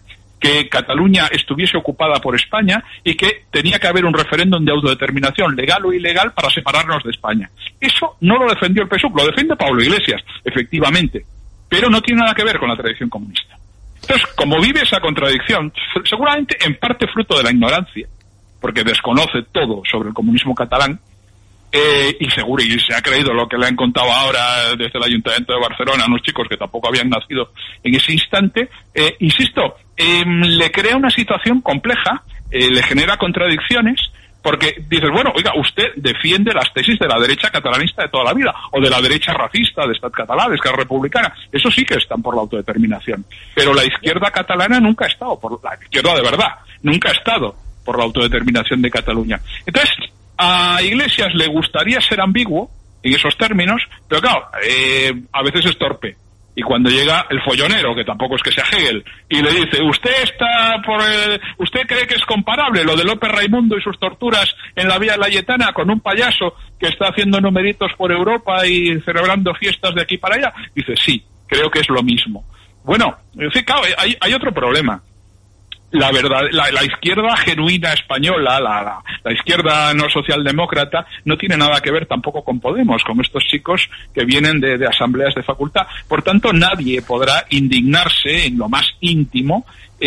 [SPEAKER 4] que Cataluña estuviese ocupada por España y que tenía que haber un referéndum de autodeterminación, legal o ilegal, para separarnos de España. Eso no lo defendió el P S U V, lo defiende Pablo Iglesias, efectivamente, pero no tiene nada que ver con la tradición comunista. Entonces, como vive esa contradicción, seguramente en parte fruto de la ignorancia, porque desconoce todo sobre el comunismo catalán, eh, y seguro, y se ha creído lo que le han contado ahora desde el Ayuntamiento de Barcelona a unos chicos que tampoco habían nacido en ese instante, eh, insisto, eh, le crea una situación compleja, eh, le genera contradicciones, porque dices, bueno, oiga, usted defiende las tesis de la derecha catalanista de toda la vida, o de la derecha racista de Estat Català, de Esquerra Republicana. Eso sí que están por la autodeterminación. Pero la izquierda catalana nunca ha estado, por la izquierda de verdad, nunca ha estado por la autodeterminación de Cataluña. Entonces, a Iglesias le gustaría ser ambiguo en esos términos, pero claro, eh, a veces es torpe. Y cuando llega el follonero, que tampoco es que sea Hegel, y le dice, usted está por el, usted cree que es comparable lo de López Raimundo y sus torturas en la Vía Layetana con un payaso que está haciendo numeritos por Europa y celebrando fiestas de aquí para allá, dice, sí, creo que es lo mismo. Bueno, en fin, claro, hay, hay otro problema. La verdad, la, la izquierda genuina española, la, la, la izquierda no socialdemócrata, no tiene nada que ver tampoco con Podemos, con estos chicos que vienen de, de asambleas de facultad. Por tanto, nadie podrá indignarse en lo más íntimo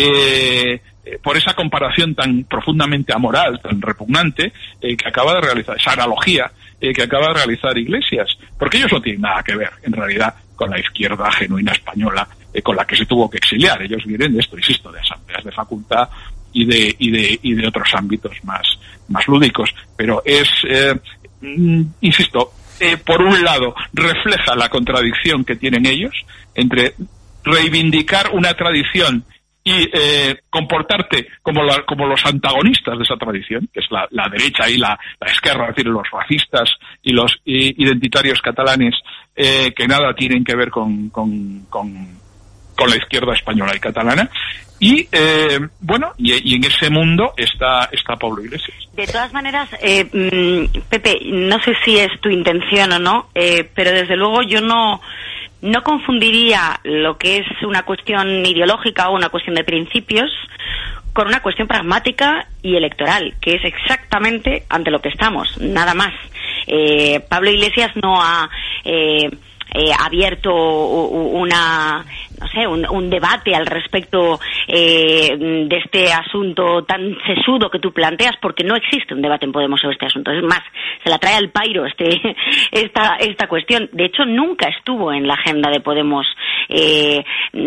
[SPEAKER 4] eh, por esa comparación tan profundamente amoral, tan repugnante, eh, que acaba de realizar, esa analogía eh, que acaba de realizar Iglesias, porque ellos no tienen nada que ver, en realidad, con la izquierda genuina española, eh, con la que se tuvo que exiliar. Ellos vienen de esto, insisto, de asambleas de facultad y de y de y de otros ámbitos más más lúdicos. Pero es, eh, mm, insisto, eh, por un lado refleja la contradicción que tienen ellos entre reivindicar una tradición y eh, comportarte como, la, como los antagonistas de esa tradición, que es la, la derecha y la, la izquierda, es decir, los racistas y los y, identitarios catalanes, eh, que nada tienen que ver con, con, con, con la izquierda española y catalana. Y, eh, bueno, y, y en ese mundo está, está Pablo Iglesias.
[SPEAKER 3] De todas maneras, eh, Pepe, no sé si es tu intención o no, eh, pero desde luego yo no... No confundiría lo que es una cuestión ideológica o una cuestión de principios con una cuestión pragmática y electoral, que es exactamente ante lo que estamos, nada más. Eh, Pablo Iglesias no ha eh, eh, abierto una, no sé, un, un debate al respecto eh, de este asunto tan sesudo que tú planteas, porque no existe un debate en Podemos sobre este asunto. Es más, se la trae al pairo este esta esta cuestión. De hecho, nunca estuvo en la agenda de Podemos. Eh,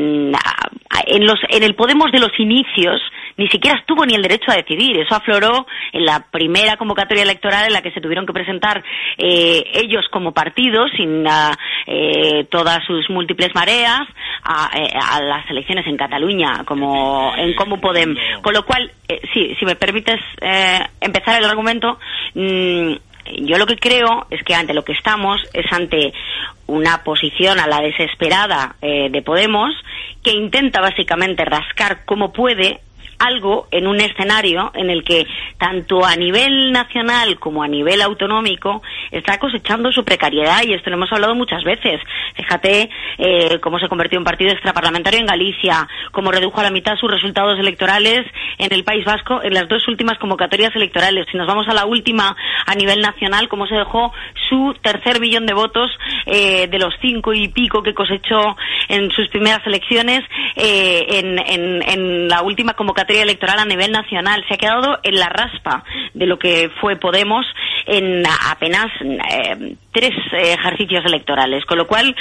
[SPEAKER 3] en los en el Podemos de los inicios ni siquiera estuvo ni el derecho a decidir. Eso afloró en la primera convocatoria electoral en la que se tuvieron que presentar eh, ellos como partido, sin uh, eh, todas sus múltiples mareas, a, a las elecciones en Cataluña, como en Comú Podem. Con lo cual, eh, sí, si me permites eh, empezar el argumento, mmm, yo lo que creo es que ante lo que estamos es ante una posición a la desesperada eh, de Podemos, que intenta básicamente rascar como puede algo en un escenario en el que tanto a nivel nacional como a nivel autonómico está cosechando su precariedad, y esto lo hemos hablado muchas veces. Fíjate eh, cómo se convirtió en partido extraparlamentario en Galicia, cómo redujo a la mitad sus resultados electorales en el País Vasco en las dos últimas convocatorias electorales. Si nos vamos a la última a nivel nacional, cómo se dejó su tercer millón de votos eh, de los cinco y pico que cosechó en sus primeras elecciones eh, en, en, en la última convocatoria electoral a nivel nacional. Se ha quedado en la raspa de lo que fue Podemos en apenas eh, tres eh, ejercicios electorales, con lo cual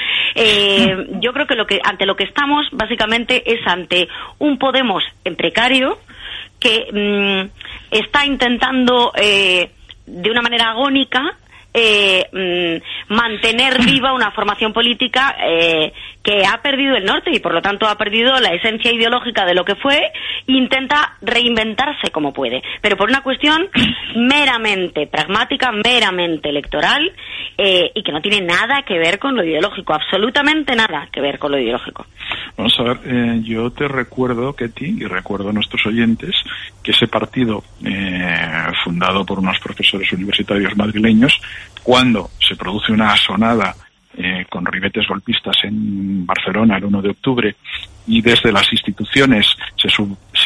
[SPEAKER 3] eh, yo creo que lo que ante lo que estamos básicamente es ante un Podemos en precario que mmm, está intentando eh, de una manera agónica Eh, mmm, mantener viva una formación política eh, que ha perdido el norte y por lo tanto ha perdido la esencia ideológica de lo que fue. Intenta reinventarse como puede, pero por una cuestión meramente pragmática, meramente electoral, eh, y que no tiene nada que ver con lo ideológico, absolutamente nada que ver con lo ideológico.
[SPEAKER 4] Vamos a ver, eh, yo te recuerdo, Ketty, y recuerdo a nuestros oyentes, que ese partido eh, fundado por unos profesores universitarios madrileños, cuando se produce una asonada eh, con ribetes golpistas en Barcelona el uno de octubre, y desde las instituciones se, sub, se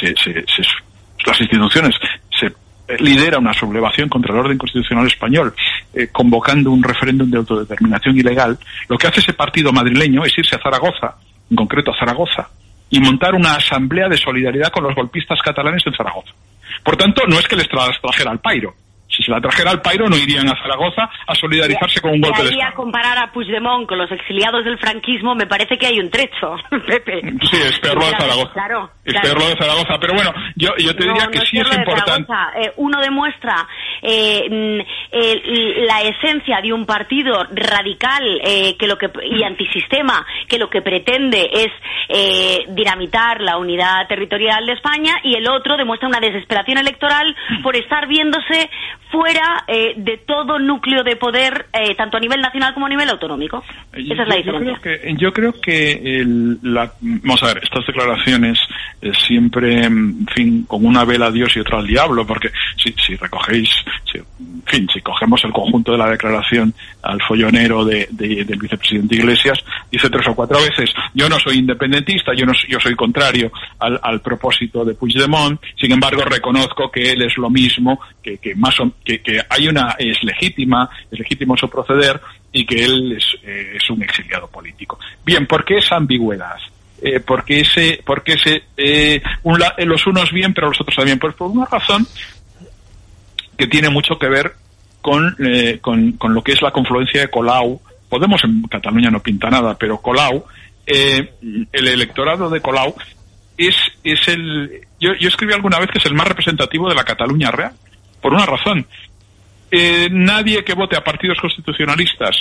[SPEAKER 4] se, se, se, las instituciones se lidera una sublevación contra el orden constitucional español, eh, convocando un referéndum de autodeterminación ilegal, lo que hace ese partido madrileño es irse a Zaragoza, en concreto a Zaragoza, y montar una asamblea de solidaridad con los golpistas catalanes en Zaragoza. Por tanto, no es que les trajera al pairo. Si se la trajera al pairo, no irían a Zaragoza a solidarizarse con un golpe de Estado.
[SPEAKER 3] A comparar a Puigdemont con los exiliados del franquismo, me parece que hay un trecho, Pepe.
[SPEAKER 4] Sí, es peor lo de Zaragoza.
[SPEAKER 3] Claro,
[SPEAKER 4] es
[SPEAKER 3] claro.
[SPEAKER 4] peor lo de Zaragoza. Pero bueno, yo, yo te diría
[SPEAKER 3] no,
[SPEAKER 4] que
[SPEAKER 3] no
[SPEAKER 4] sí
[SPEAKER 3] es,
[SPEAKER 4] es importante.
[SPEAKER 3] Eh, uno demuestra eh, eh, la esencia de un partido radical eh, que lo que y antisistema, que lo que pretende es eh, dinamitar la unidad territorial de España, y el otro demuestra una desesperación electoral por estar viéndose fuera eh, de todo núcleo de poder, eh, tanto a nivel nacional como a nivel autonómico. Esa es la diferencia.
[SPEAKER 4] Yo creo que, yo creo que el, la, vamos a ver, estas declaraciones eh, siempre, en fin, con una vela a Dios y otra al diablo, porque si, si recogéis, si, en fin, si cogemos el conjunto de la declaración al follonero de, de, del vicepresidente Iglesias, dice tres o cuatro veces: yo no soy independentista, yo no yo soy contrario al, al propósito de Puigdemont, sin embargo reconozco que él es lo mismo, que, que más o, que, que hay una es legítima, es legítimo su proceder, y que él es, eh, es un exiliado político. Bien, ¿por qué esa ambigüedad? Eh, porque ese, porque ese, eh, un, los unos bien, pero los otros también. Pues por una razón que tiene mucho que ver con, eh, con, con lo que es la confluencia de Colau. Podemos en Cataluña no pinta nada, pero Colau, eh, el electorado de Colau es, es el, yo, yo escribí alguna vez que es el más representativo de la Cataluña real, por una razón. Eh, nadie que vote a partidos constitucionalistas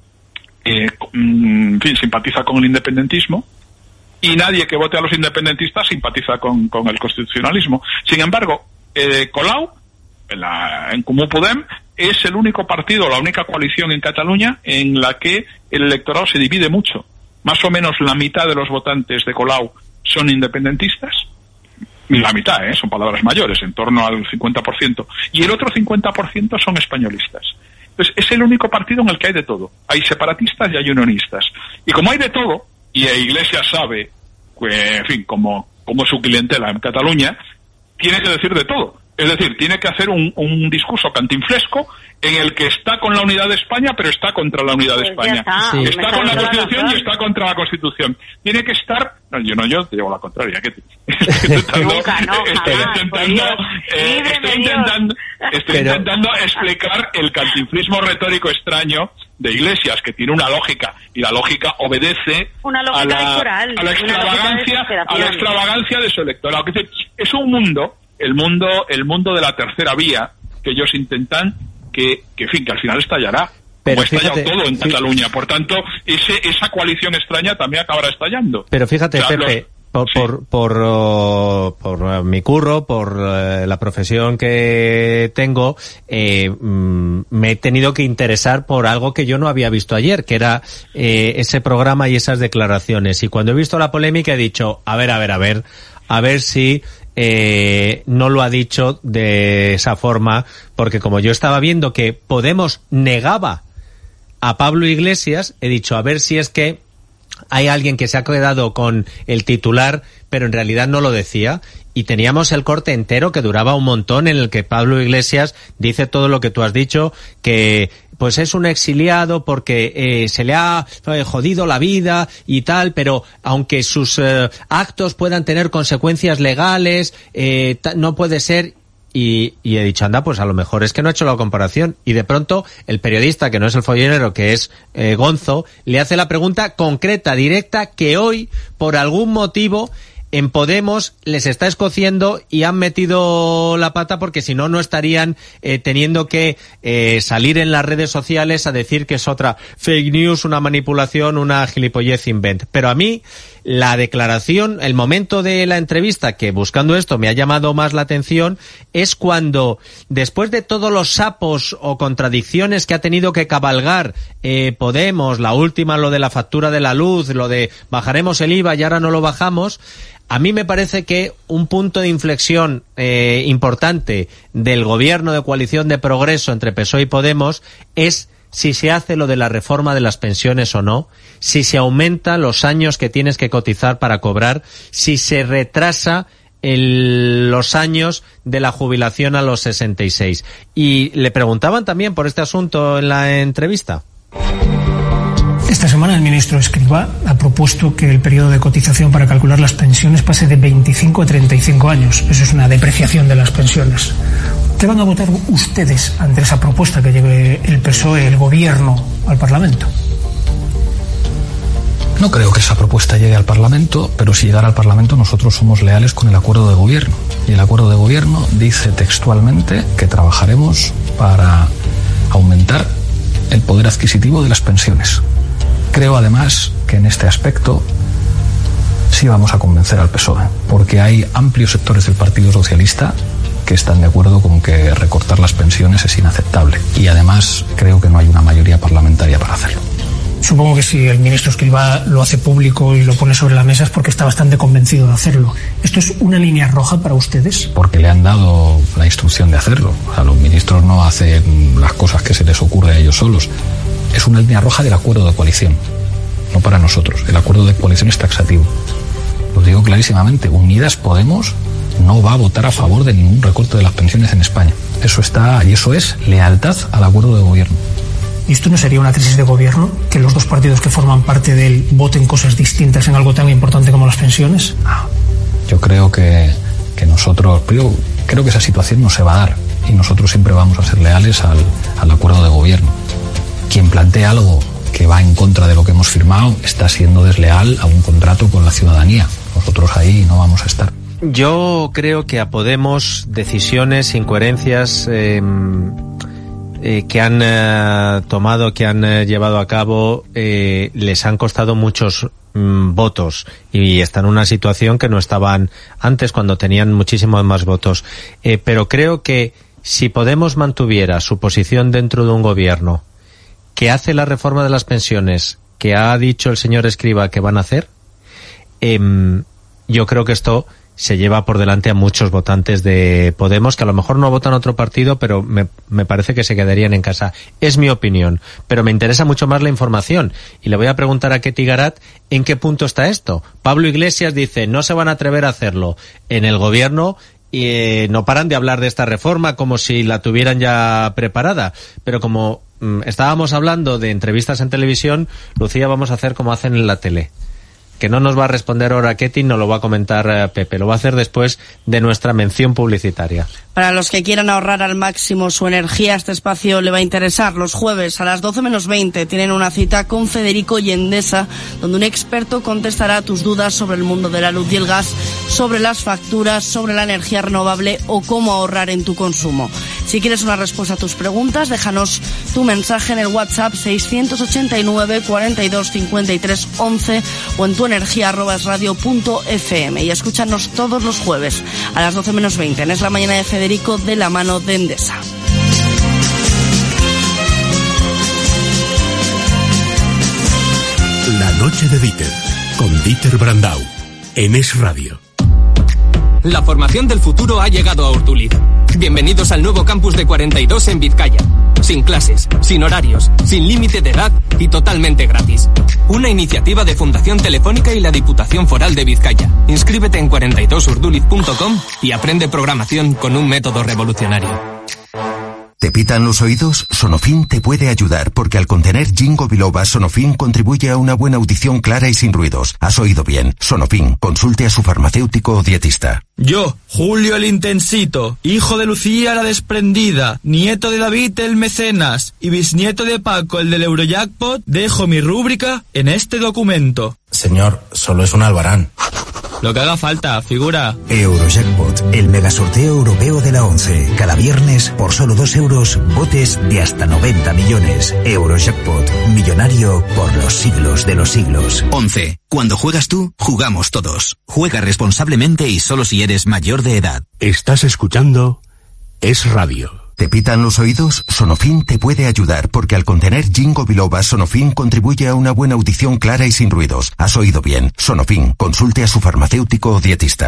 [SPEAKER 4] eh, en fin, simpatiza con el independentismo, y nadie que vote a los independentistas simpatiza con, con el constitucionalismo. Sin embargo, eh, Colau, en, la, en Comú Podem, es el único partido, la única coalición en Cataluña en la que el electorado se divide mucho. Más o menos la mitad de los votantes de Colau son independentistas. La mitad, ¿eh? Son palabras mayores, en torno al cincuenta por ciento. Y el otro cincuenta por ciento son españolistas. Entonces, es el único partido en el que hay de todo. Hay separatistas y hay unionistas. Y como hay de todo, y Iglesias sabe, que, en fin, como, como su clientela en Cataluña, tiene que decir de todo. Es decir, tiene que hacer un, un discurso cantinflesco en el que está con la unidad de España, pero está contra la unidad de España.
[SPEAKER 3] Está,
[SPEAKER 4] sí. está con la Constitución y está contra la Constitución. Tiene que estar... No, yo no, yo te llevo la contraria. ¿Qué te, estoy intentando...
[SPEAKER 3] Nunca, no,
[SPEAKER 4] estoy
[SPEAKER 3] jamás,
[SPEAKER 4] intentando, eh, estoy intentando, estoy pero... intentando explicar el cantinflismo retórico extraño de Iglesias, que tiene una lógica, y la lógica obedece
[SPEAKER 3] una lógica
[SPEAKER 4] a, la,
[SPEAKER 3] electoral,
[SPEAKER 4] a la extravagancia, a la extravagancia de su electorado. Es decir, es un mundo... el mundo el mundo de la tercera vía, que ellos intentan que, que en fin, que al final estallará. Pero como estallado todo en fíjate, Cataluña. Por tanto, ese, esa coalición extraña también acabará estallando.
[SPEAKER 2] Pero fíjate, o sea, Pepe,
[SPEAKER 4] los...
[SPEAKER 2] por, sí. por, por, uh, por uh, mi curro, por uh, la profesión que tengo, eh, mm, me he tenido que interesar por algo que yo no había visto ayer, que era eh, ese programa y esas declaraciones. Y cuando he visto la polémica he dicho, a ver, a ver, a ver, a ver si... Eh, no lo ha dicho de esa forma, porque como yo estaba viendo que Podemos negaba a Pablo Iglesias, he dicho a ver si es que hay alguien que se ha quedado con el titular, pero en realidad no lo decía, y teníamos el corte entero que duraba un montón, en el que Pablo Iglesias dice todo lo que tú has dicho, que pues es un exiliado porque eh, se le ha eh, jodido la vida y tal, pero aunque sus eh, actos puedan tener consecuencias legales, eh, no puede ser... Y, y he dicho, anda, pues a lo mejor es que no ha hecho la comparación. Y de pronto el periodista, que no es el follonero, que es eh, Gonzo, le hace la pregunta concreta, directa, que hoy, por algún motivo... en Podemos les está escociendo y han metido la pata, porque si no, no estarían eh, teniendo que eh, salir en las redes sociales a decir que es otra fake news, una manipulación, una gilipollez invent. Pero a mí, la declaración, el momento de la entrevista que buscando esto me ha llamado más la atención, es cuando, después de todos los sapos o contradicciones que ha tenido que cabalgar eh, Podemos, la última, lo de la factura de la luz, lo de bajaremos el I V A y ahora no lo bajamos, a mí me parece que un punto de inflexión eh, importante del gobierno de coalición de progreso entre P S O E y Podemos es si se hace lo de la reforma de las pensiones o no, si se aumenta los años que tienes que cotizar para cobrar, si se retrasa el, los años de la jubilación a los sesenta y seis. Y le preguntaban también por este asunto en la entrevista.
[SPEAKER 18] Esta semana el ministro Escrivá ha propuesto que el periodo de cotización para calcular las pensiones pase de veinticinco a treinta y cinco años. Eso es una depreciación de las pensiones. ¿Qué van a votar ustedes ante esa propuesta que lleve el P S O E, el gobierno, al Parlamento?
[SPEAKER 19] No creo que esa propuesta llegue al Parlamento, pero si llegara al Parlamento nosotros somos leales con el acuerdo de gobierno. Y el acuerdo de gobierno dice textualmente que trabajaremos para aumentar el poder adquisitivo de las pensiones. Creo además que en este aspecto sí vamos a convencer al P S O E, porque hay amplios sectores del Partido Socialista que están de acuerdo con que recortar las pensiones es inaceptable. Y además creo que no hay una mayoría parlamentaria para hacerlo.
[SPEAKER 18] Supongo que si el ministro Escrivá lo hace público y lo pone sobre la mesa es porque está bastante convencido de hacerlo. ¿Esto es una línea roja para ustedes?
[SPEAKER 19] Porque le han dado la instrucción de hacerlo. O sea, los ministros no hacen las cosas que se les ocurre a ellos solos. Es una línea roja del acuerdo de coalición, no para nosotros. El acuerdo de coalición es taxativo. Lo digo clarísimamente, Unidas Podemos no va a votar a favor de ningún recorte de las pensiones en España. Eso está, y eso es lealtad al acuerdo de gobierno.
[SPEAKER 18] ¿Y esto no sería una crisis de gobierno? ¿Que los dos partidos que forman parte de él voten cosas distintas en algo tan importante como las pensiones?
[SPEAKER 19] Ah, yo creo que, que nosotros, yo creo que esa situación no se va a dar y nosotros siempre vamos a ser leales al, al acuerdo de gobierno. Quien plantea algo que va en contra de lo que hemos firmado está siendo desleal a un contrato con la ciudadanía. Nosotros ahí no vamos a estar.
[SPEAKER 2] Yo creo que a Podemos decisiones, incoherencias eh, eh, que han eh, tomado, que han eh, llevado a cabo, eh, les han costado muchos mm, votos y están en una situación que no estaban antes cuando tenían muchísimos más votos. Eh, pero creo que si Podemos mantuviera su posición dentro de un gobierno que hace la reforma de las pensiones que ha dicho el señor Escrivá que van a hacer, eh, yo creo que esto se lleva por delante a muchos votantes de Podemos que a lo mejor no votan a otro partido, pero me, me parece que se quedarían en casa. Es mi opinión, pero me interesa mucho más la información y le voy a preguntar a Ketty Garat en qué punto está esto. Pablo Iglesias dice no se van a atrever a hacerlo en el gobierno y eh, no paran de hablar de esta reforma como si la tuvieran ya preparada, pero como mm, estábamos hablando de entrevistas en televisión, Lucía, vamos a hacer como hacen en la tele. Que no nos va a responder ahora Ketty, no lo va a comentar uh, Pepe, lo va a hacer después de nuestra mención publicitaria.
[SPEAKER 5] Para los que quieran ahorrar al máximo su energía, este espacio le va a interesar. Los jueves a las doce menos veinte tienen una cita con Federico y Endesa, donde un experto contestará tus dudas sobre el mundo de la luz y el gas, sobre las facturas, sobre la energía renovable o cómo ahorrar en tu consumo. Si quieres una respuesta a tus preguntas, déjanos tu mensaje en el WhatsApp seiscientos ochenta y nueve, cuarenta y dos, cincuenta y tres, once o en tu energía arroba es radio punto f m y escúchanos todos los jueves a las doce menos veinte en Es la Mañana de Federico de la mano de Endesa.
[SPEAKER 1] La noche de Dieter con Dieter Brandau en Es Radio.
[SPEAKER 20] La formación del futuro ha llegado a Urduliz. Bienvenidos al nuevo campus de cuarenta y dos en Vizcaya. Sin clases, sin horarios, sin límite de edad y totalmente gratis. Una iniciativa de Fundación Telefónica y la Diputación Foral de Vizcaya. Inscríbete en cuarenta y dos urduliz punto com y aprende programación con un método revolucionario.
[SPEAKER 21] ¿Te pitan los oídos? Sonofin te puede ayudar porque al contener ginkgo biloba, Sonofin contribuye a una buena audición clara y sin ruidos. Has oído bien. Sonofin. Consulte a su farmacéutico o dietista.
[SPEAKER 22] Yo, Julio el Intensito, hijo de Lucía la Desprendida, nieto de David el Mecenas y bisnieto de Paco el del Eurojackpot, dejo mi rúbrica en este documento.
[SPEAKER 23] Señor, solo es un albarán.
[SPEAKER 22] Lo que haga falta, figura.
[SPEAKER 24] Eurojackpot, el megasorteo europeo de la once. Cada viernes, por solo dos euros, botes de hasta noventa millones. Eurojackpot, millonario por los siglos de los siglos.
[SPEAKER 25] once. Cuando juegas tú, jugamos todos. Juega responsablemente y solo si eres mayor de edad.
[SPEAKER 1] Estás escuchando Es Radio.
[SPEAKER 21] ¿Te pitan los oídos? Sonofin te puede ayudar porque al contener ginkgo biloba, Sonofin contribuye a una buena audición clara y sin ruidos. Has oído bien. Sonofin. Consulte a su farmacéutico o dietista.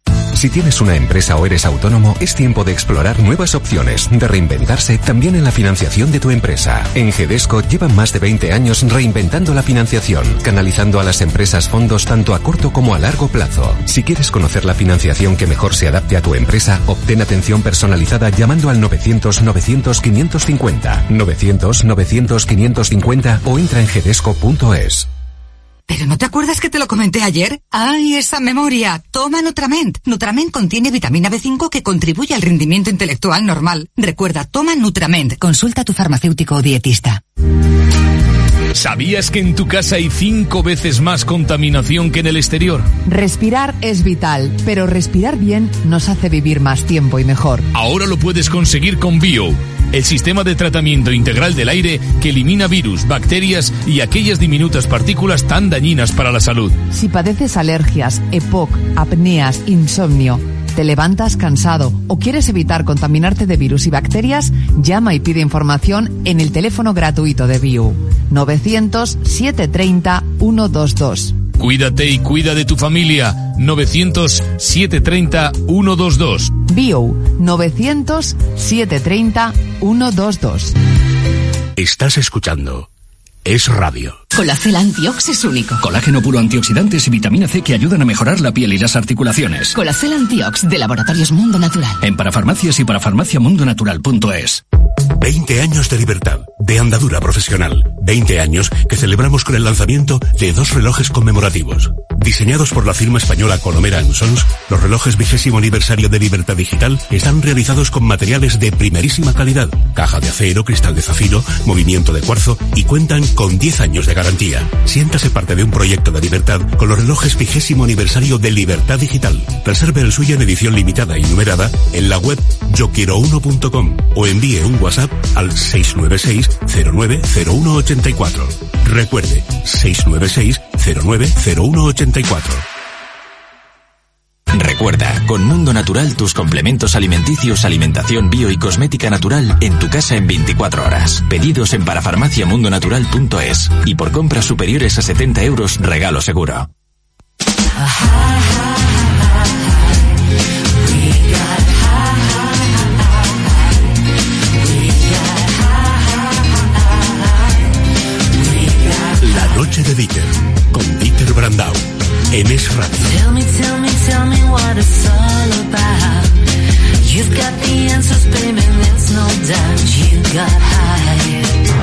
[SPEAKER 9] Si tienes una empresa o eres autónomo, es tiempo de explorar nuevas opciones, de reinventarse también en la financiación de tu empresa. En Gedesco llevan más de veinte años reinventando la financiación, canalizando a las empresas fondos tanto a corto como a largo plazo. Si quieres conocer la financiación que mejor se adapte a tu empresa, obtén atención personalizada llamando al novecientos novecientos quinientos cincuenta, novecientos novecientos quinientos cincuenta o entra en gedesco punto es.
[SPEAKER 6] ¿Pero no te acuerdas que te lo comenté ayer? ¡Ay, esa memoria! Toma Nutrament. Nutrament contiene vitamina B cinco que contribuye al rendimiento intelectual normal. Recuerda, toma Nutrament. Consulta a tu farmacéutico o dietista.
[SPEAKER 7] ¿Sabías que en tu casa hay cinco veces más contaminación que en el exterior?
[SPEAKER 11] Respirar es vital, pero respirar bien nos hace vivir más tiempo y mejor.
[SPEAKER 7] Ahora lo puedes conseguir con Bio, el sistema de tratamiento integral del aire que elimina virus, bacterias y aquellas diminutas partículas tan dañinas para la salud.
[SPEAKER 11] Si padeces alergias, E P O C, apneas, insomnio, te levantas cansado o quieres evitar contaminarte de virus y bacterias, llama y pide información en el teléfono gratuito de Bio, novecientos, setecientos treinta, ciento veintidós.
[SPEAKER 7] Cuídate y cuida de tu familia. novecientos, setecientos treinta, ciento veintidós.
[SPEAKER 11] Bio, novecientos, setecientos treinta, ciento veintidós.
[SPEAKER 1] Estás escuchando Es Radio.
[SPEAKER 10] Colacel Antiox es único.
[SPEAKER 12] Colágeno puro, antioxidantes y vitamina C que ayudan a mejorar la piel y las articulaciones.
[SPEAKER 10] Colacel Antiox de Laboratorios Mundo Natural.
[SPEAKER 12] En parafarmacias y parafarmaciamundonatural punto es.
[SPEAKER 1] veinte años de libertad, de andadura profesional. veinte años que celebramos con el lanzamiento de dos relojes conmemorativos. Diseñados por la firma española Colomera and Sons, los relojes vigésimo aniversario de Libertad Digital están realizados con materiales de primerísima calidad. Caja de acero, cristal de zafiro, movimiento de cuarzo y cuentan con diez años de garantía. Siéntase parte de un proyecto de libertad con los relojes vigésimo aniversario de Libertad Digital. Reserve el suyo en edición limitada y numerada en la web yo quiero uno punto com o envíe un WhatsApp al seis nueve seis, cero nueve, cero uno ocho cuatro. Recuerde, seis nueve seis, cero nueve, cero uno ocho cuatro.
[SPEAKER 25] Recuerda, con Mundo Natural tus complementos alimenticios, alimentación bio y cosmética natural en tu casa en veinticuatro horas. Pedidos en parafarmaciamundonatural punto es y por compras superiores a setenta euros regalo seguro.
[SPEAKER 1] La noche de Dieter, con Dieter Brandau, en Es Radio.
[SPEAKER 13] Tell me, tell me, tell me what it's all about. You've got the answers, baby, there's no doubt. You got high.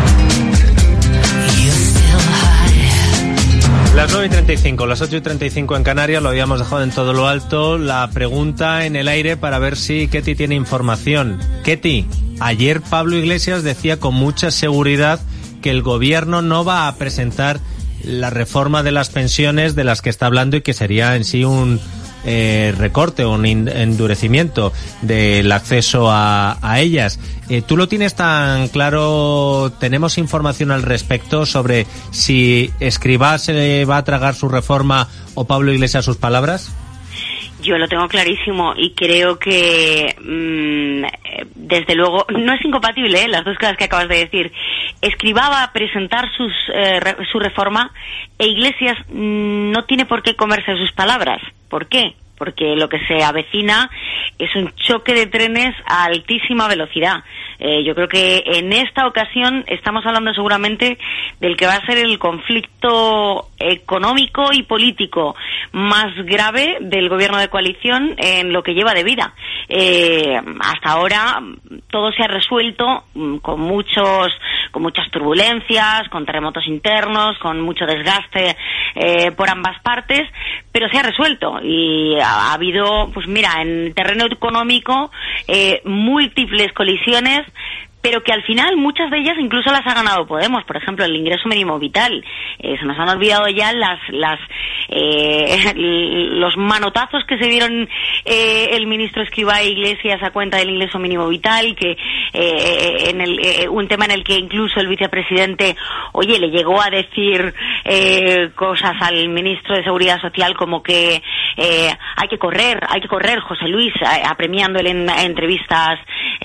[SPEAKER 13] You're still high.
[SPEAKER 2] Las nueve y treinta y cinco, las ocho y treinta y cinco en Canarias, lo habíamos dejado en todo lo alto. La pregunta en el aire para ver si Ketty tiene información. Ketty, ayer Pablo Iglesias decía con mucha seguridad que el gobierno no va a presentar la reforma de las pensiones de las que está hablando y que sería en sí un eh, recorte o un endurecimiento del acceso a, a ellas. Eh, ¿Tú lo tienes tan claro? ¿Tenemos información al respecto sobre si Escrivá se le va a tragar su reforma o Pablo Iglesias sus palabras?
[SPEAKER 3] Yo lo tengo clarísimo y creo que, mmm, desde luego, no es incompatible, ¿eh? Las dos cosas que acabas de decir. Escrivá va a presentar sus, eh, re, su reforma e Iglesias no tiene por qué comerse sus palabras. ¿Por qué? Porque lo que se avecina es un choque de trenes a altísima velocidad. Eh, yo creo que en esta ocasión estamos hablando seguramente del que va a ser el conflicto económico y político más grave del gobierno de coalición en lo que lleva de vida. Eh, hasta ahora todo se ha resuelto con muchos, con muchas turbulencias, con terremotos internos, con mucho desgaste eh, por ambas partes, pero se ha resuelto y ha habido, pues mira, en terreno económico eh, múltiples colisiones, pero que al final muchas de ellas incluso las ha ganado Podemos. Por ejemplo, el ingreso mínimo vital. Eh, se nos han olvidado ya las las eh, los manotazos que se dieron eh, el ministro Escrivá e Iglesias a cuenta del ingreso mínimo vital, que eh, en el eh, un tema en el que incluso el vicepresidente, oye, le llegó a decir eh, cosas al ministro de Seguridad Social como que eh, hay que correr, hay que correr, José Luis, apremiándole en entrevistas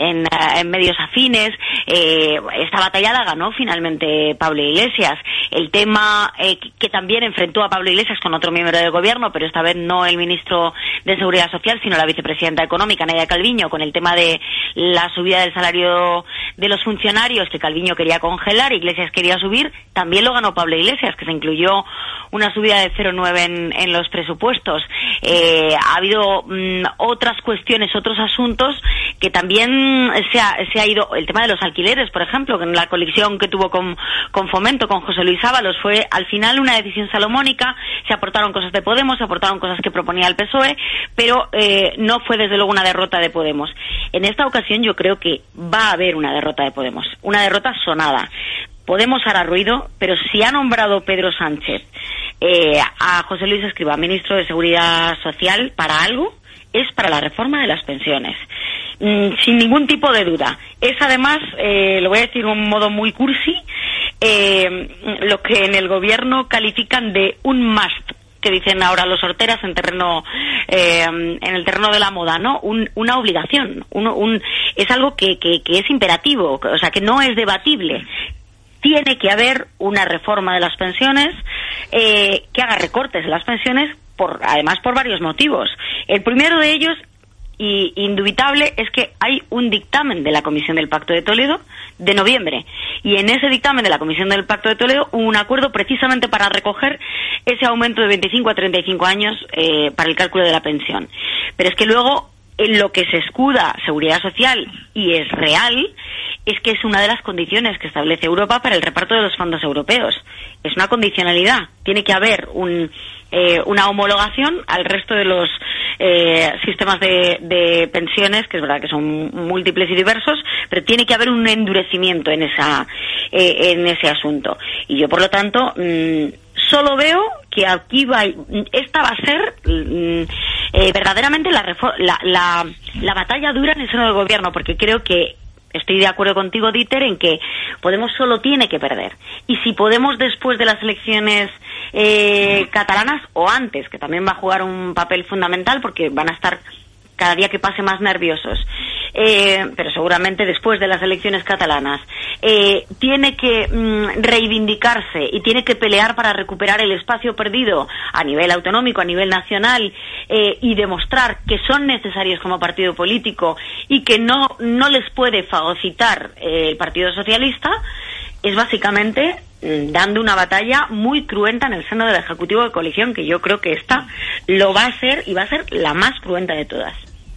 [SPEAKER 3] en, en medios afines. Eh, esta batalla la ganó finalmente Pablo Iglesias. El tema eh, que también enfrentó a Pablo Iglesias con otro miembro del gobierno, pero esta vez no el ministro de Seguridad Social, sino la vicepresidenta económica, Nadia Calviño, con el tema de la subida del salario de los funcionarios, que Calviño quería congelar, Iglesias quería subir, también lo ganó Pablo Iglesias, que se incluyó una subida de cero coma nueve en, en los presupuestos. Eh, ha habido mm, otras cuestiones, otros asuntos que también se ha, se ha ido, el tema de los alquileres, por ejemplo, que en la coalición que tuvo con, con Fomento, con José Luis Ábalos, fue al final una decisión salomónica, se aportaron cosas de Podemos, se aportaron cosas que proponía el P S O E, pero eh, no fue desde luego una derrota de Podemos. En esta ocasión yo creo que va a haber una derrota de Podemos, una derrota sonada. Podemos hará ruido, pero si ha nombrado Pedro Sánchez eh, a José Luis Escrivá, ministro de Seguridad Social, para algo, es para la reforma de las pensiones. Mm, sin ningún tipo de duda. Es además, eh, lo voy a decir de un modo muy cursi, eh, lo que en el gobierno califican de un must, que dicen ahora los horteras en terreno eh, en el terreno de la moda, ¿no? Un, una obligación, un, un, es algo que, que, que es imperativo, o sea, que no es debatible. Tiene que haber una reforma de las pensiones eh, que haga recortes de las pensiones, por, además por varios motivos. El primero de ellos, y indubitable, es que hay un dictamen de la Comisión del Pacto de Toledo de noviembre, y en ese dictamen de la Comisión del Pacto de Toledo hubo un acuerdo precisamente para recoger ese aumento de veinticinco a treinta y cinco años eh, para el cálculo de la pensión. Pero es que luego, en lo que se escuda Seguridad Social, y es real, es que es una de las condiciones que establece Europa para el reparto de los fondos europeos. Es una condicionalidad. Tiene que haber un, eh, una homologación al resto de los eh, sistemas de, de pensiones, que es verdad que son múltiples y diversos, pero tiene que haber un endurecimiento en esa eh, en ese asunto. Y yo, por lo tanto, mmm, solo veo que aquí va, esta va a ser mmm, eh, verdaderamente la, la, la, la batalla dura en el seno del gobierno, porque creo que estoy de acuerdo contigo, Dieter, en que Podemos solo tiene que perder. Y si Podemos, después de las elecciones eh, catalanas, o antes, que también va a jugar un papel fundamental, porque van a estar cada día que pase más nerviosos, eh, pero seguramente después de las elecciones catalanas, eh, tiene que mm, reivindicarse y tiene que pelear para recuperar el espacio perdido a nivel autonómico, a nivel nacional, eh, y demostrar que son necesarios como partido político y que no, no les puede fagocitar eh, el Partido Socialista, es básicamente mm, dando una batalla muy cruenta en el seno del Ejecutivo de coalición, que yo creo que esta lo va a ser, y va a ser la más cruenta de todas.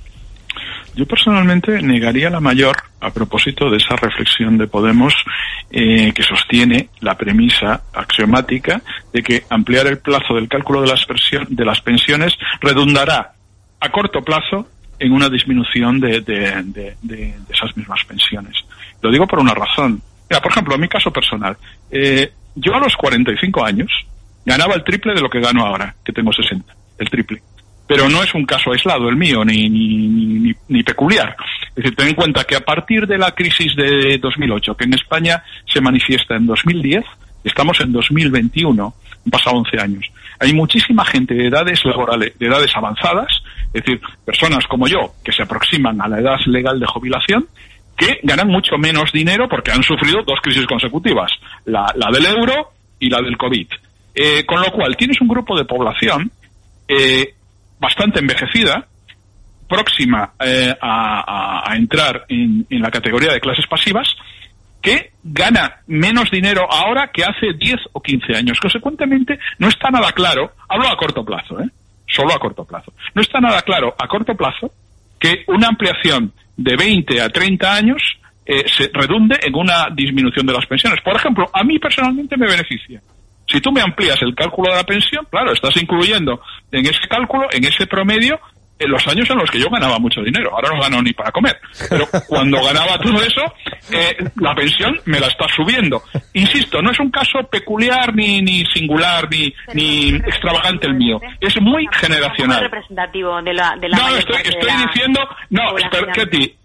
[SPEAKER 4] Yo personalmente negaría la mayor a propósito de esa reflexión de Podemos eh, que sostiene la premisa axiomática de que ampliar el plazo del cálculo de las, de las pensiones redundará a corto plazo en una disminución de, de, de, de, de esas mismas pensiones. Lo digo por una razón. Mira, por ejemplo, en mi caso personal, eh, yo a los cuarenta y cinco años ganaba el triple de lo que gano ahora, que tengo sesenta, el triple. Pero no es un caso aislado el mío, ni, ni, ni, ni peculiar. Es decir, ten en cuenta que a partir de la crisis de dos mil ocho, que en España se manifiesta en dos mil diez, estamos en dos mil veintiuno, han pasado once años. Hay muchísima gente de edades laborales, de edades avanzadas, es decir, personas como yo, que se aproximan a la edad legal de jubilación, que ganan mucho menos dinero porque han sufrido dos crisis consecutivas, la, la del euro y la del COVID. Eh, con lo cual, tienes un grupo de población eh, bastante envejecida, próxima eh, a, a, a entrar en, en la categoría de clases pasivas, que gana menos dinero ahora que hace diez o quince años. Consecuentemente, no está nada claro, hablo a corto plazo, ¿eh? solo a corto plazo, no está nada claro a corto plazo que una ampliación de veinte a treinta años eh, se redunde en una disminución de las pensiones. Por ejemplo, a mí personalmente me beneficia. Si tú me amplías el cálculo de la pensión, claro, estás incluyendo en ese cálculo, en ese promedio, en los años en los que yo ganaba mucho dinero. Ahora no gano ni para comer. Pero cuando ganaba todo eso, eh, la pensión me la está subiendo. Insisto, no es un caso peculiar, ni, ni singular, ni, ni extravagante el mío. Es muy generacional.
[SPEAKER 3] Es representativo de la, de la
[SPEAKER 4] No, estoy, estoy la diciendo... No, espera, Ketty,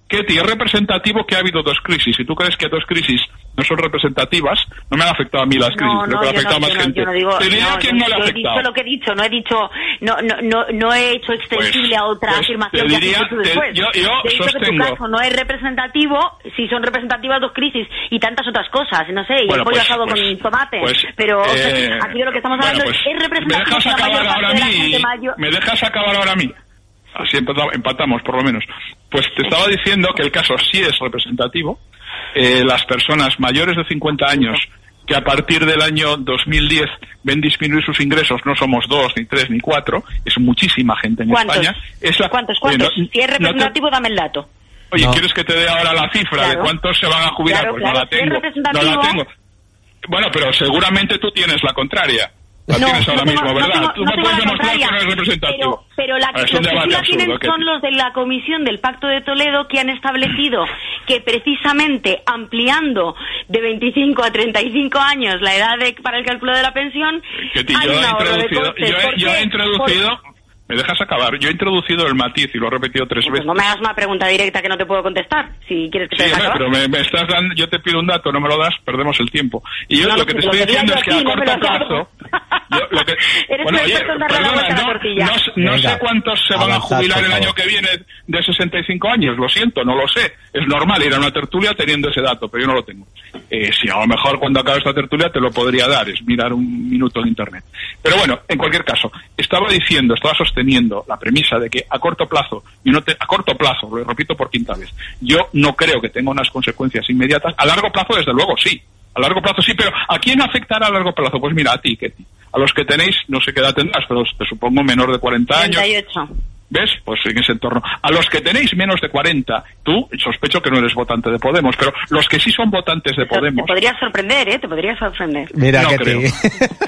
[SPEAKER 4] Ketty, es representativo que ha habido dos crisis. Si tú crees que dos crisis no son representativas, no me han afectado a mí las crisis,
[SPEAKER 3] no,
[SPEAKER 4] creo
[SPEAKER 3] no,
[SPEAKER 4] que ha afectado
[SPEAKER 3] no,
[SPEAKER 4] a más
[SPEAKER 3] yo
[SPEAKER 4] gente.
[SPEAKER 3] No, yo no digo,
[SPEAKER 4] Te diré
[SPEAKER 3] no,
[SPEAKER 4] a quién no le ha
[SPEAKER 3] yo
[SPEAKER 4] afectado.
[SPEAKER 3] he dicho lo que he dicho, no he dicho, no, no, no, no he hecho extensible
[SPEAKER 4] pues,
[SPEAKER 3] a otra
[SPEAKER 4] pues
[SPEAKER 3] afirmación
[SPEAKER 4] te
[SPEAKER 3] que
[SPEAKER 4] diría,
[SPEAKER 3] has dicho tú
[SPEAKER 4] te,
[SPEAKER 3] después.
[SPEAKER 4] yo, yo
[SPEAKER 3] he dicho
[SPEAKER 4] sostengo.
[SPEAKER 3] que tu caso no es representativo, si son representativas dos crisis y tantas otras cosas, no sé, y
[SPEAKER 4] bueno,
[SPEAKER 3] el pollo
[SPEAKER 4] pues,
[SPEAKER 3] asado
[SPEAKER 4] pues,
[SPEAKER 3] con tomate,
[SPEAKER 4] pues,
[SPEAKER 3] pero
[SPEAKER 4] eh,
[SPEAKER 3] o sea, aquí de lo que estamos hablando
[SPEAKER 4] bueno, pues,
[SPEAKER 3] es representativo.
[SPEAKER 4] ¿Me dejas acabar ahora a mí?
[SPEAKER 3] Mayor...
[SPEAKER 4] ¿Me dejas acabar ahora a mí? Así empatamos, por lo menos. Pues te estaba diciendo que el caso sí es representativo. Eh, las personas mayores de cincuenta años que a partir del año dos mil diez ven disminuir sus ingresos, no somos dos, ni tres, ni cuatro, es muchísima gente en
[SPEAKER 3] ¿Cuántos?
[SPEAKER 4] España. Es la...
[SPEAKER 3] ¿Cuántos? ¿Cuántos?
[SPEAKER 4] Oye, no,
[SPEAKER 3] si es representativo,
[SPEAKER 4] no te...
[SPEAKER 3] dame el dato.
[SPEAKER 4] Oye,
[SPEAKER 2] no.
[SPEAKER 4] ¿quieres que te dé ahora la cifra
[SPEAKER 3] claro.
[SPEAKER 4] de cuántos se van a jubilar?
[SPEAKER 3] Claro,
[SPEAKER 4] pues
[SPEAKER 3] claro.
[SPEAKER 4] no la tengo.
[SPEAKER 3] Si es
[SPEAKER 4] no la tengo. Bueno, pero seguramente tú tienes la contraria. La
[SPEAKER 3] no,
[SPEAKER 4] tienes ahora
[SPEAKER 3] no tengo,
[SPEAKER 4] mismo, ¿verdad?
[SPEAKER 3] No tengo,
[SPEAKER 4] Tú
[SPEAKER 3] no
[SPEAKER 4] me
[SPEAKER 3] tengo
[SPEAKER 4] puedes
[SPEAKER 3] la
[SPEAKER 4] demostrar que
[SPEAKER 3] contraria,
[SPEAKER 4] no es representativo.
[SPEAKER 3] pero, pero la,
[SPEAKER 4] Ahora,
[SPEAKER 3] los que sí la
[SPEAKER 4] absurdo,
[SPEAKER 3] tienen
[SPEAKER 4] ¿qué?
[SPEAKER 3] son los de la comisión del Pacto de Toledo, que han establecido que precisamente ampliando de veinticinco a treinta y cinco años la edad de, para el cálculo de la pensión,
[SPEAKER 4] Que te,
[SPEAKER 3] hay
[SPEAKER 4] yo,
[SPEAKER 3] un
[SPEAKER 4] he
[SPEAKER 3] ahorro de
[SPEAKER 4] introducido,
[SPEAKER 3] costes.
[SPEAKER 4] yo, he,
[SPEAKER 3] ¿Por
[SPEAKER 4] yo he
[SPEAKER 3] qué?
[SPEAKER 4] introducido...
[SPEAKER 3] Por...
[SPEAKER 4] ¿Me dejas acabar? Yo he introducido el matiz y lo he repetido tres
[SPEAKER 3] pues
[SPEAKER 4] veces.
[SPEAKER 3] no me hagas una pregunta directa que no te puedo contestar, si quieres que te
[SPEAKER 4] Sí,
[SPEAKER 3] deje
[SPEAKER 4] hombre,
[SPEAKER 3] acabar.
[SPEAKER 4] pero me, me estás dando, yo te pido un dato, no me lo das, perdemos el tiempo. Y yo
[SPEAKER 3] No,
[SPEAKER 4] lo que te
[SPEAKER 3] lo
[SPEAKER 4] estoy
[SPEAKER 3] que diga
[SPEAKER 4] diciendo
[SPEAKER 3] yo
[SPEAKER 4] es que
[SPEAKER 3] aquí,
[SPEAKER 4] a
[SPEAKER 3] no me
[SPEAKER 4] corto
[SPEAKER 3] lo hago.
[SPEAKER 4] plazo... Yo, lo que,
[SPEAKER 3] Eres
[SPEAKER 4] bueno,
[SPEAKER 3] un
[SPEAKER 4] oye,
[SPEAKER 3] experto en darle la
[SPEAKER 4] perdona,
[SPEAKER 3] vuelta a la
[SPEAKER 4] no,
[SPEAKER 3] tortilla.
[SPEAKER 4] no, no
[SPEAKER 2] Venga,
[SPEAKER 4] sé cuántos se van a
[SPEAKER 2] avanzad,
[SPEAKER 4] jubilar
[SPEAKER 2] por
[SPEAKER 4] el año
[SPEAKER 2] favor.
[SPEAKER 4] que viene de sesenta y cinco años, lo siento, no lo sé. Es normal ir a una tertulia teniendo ese dato, pero yo no lo tengo. Eh, si a lo mejor cuando acabe esta tertulia te lo podría dar, es mirar un minuto en internet. Pero bueno, en cualquier caso, estaba diciendo, estaba sosteniendo la premisa de que a corto plazo, y no te, a corto plazo, lo repito por quinta vez, yo no creo que tenga unas consecuencias inmediatas. A largo plazo, desde luego, sí. A largo plazo sí, pero ¿a quién afectará a largo plazo? Pues mira, a ti, Ketty. A los que tenéis, no sé qué edad tendrás, pero te supongo menor de cuarenta años.
[SPEAKER 3] treinta y ocho.
[SPEAKER 4] ¿Ves? Pues en ese entorno. A los que tenéis menos de cuarenta, tú, sospecho que no eres votante de Podemos, pero los que sí son votantes de Podemos...
[SPEAKER 3] Te podría sorprender, ¿eh? Te podría sorprender.
[SPEAKER 2] Mira
[SPEAKER 4] no
[SPEAKER 2] que
[SPEAKER 4] creo.
[SPEAKER 2] te...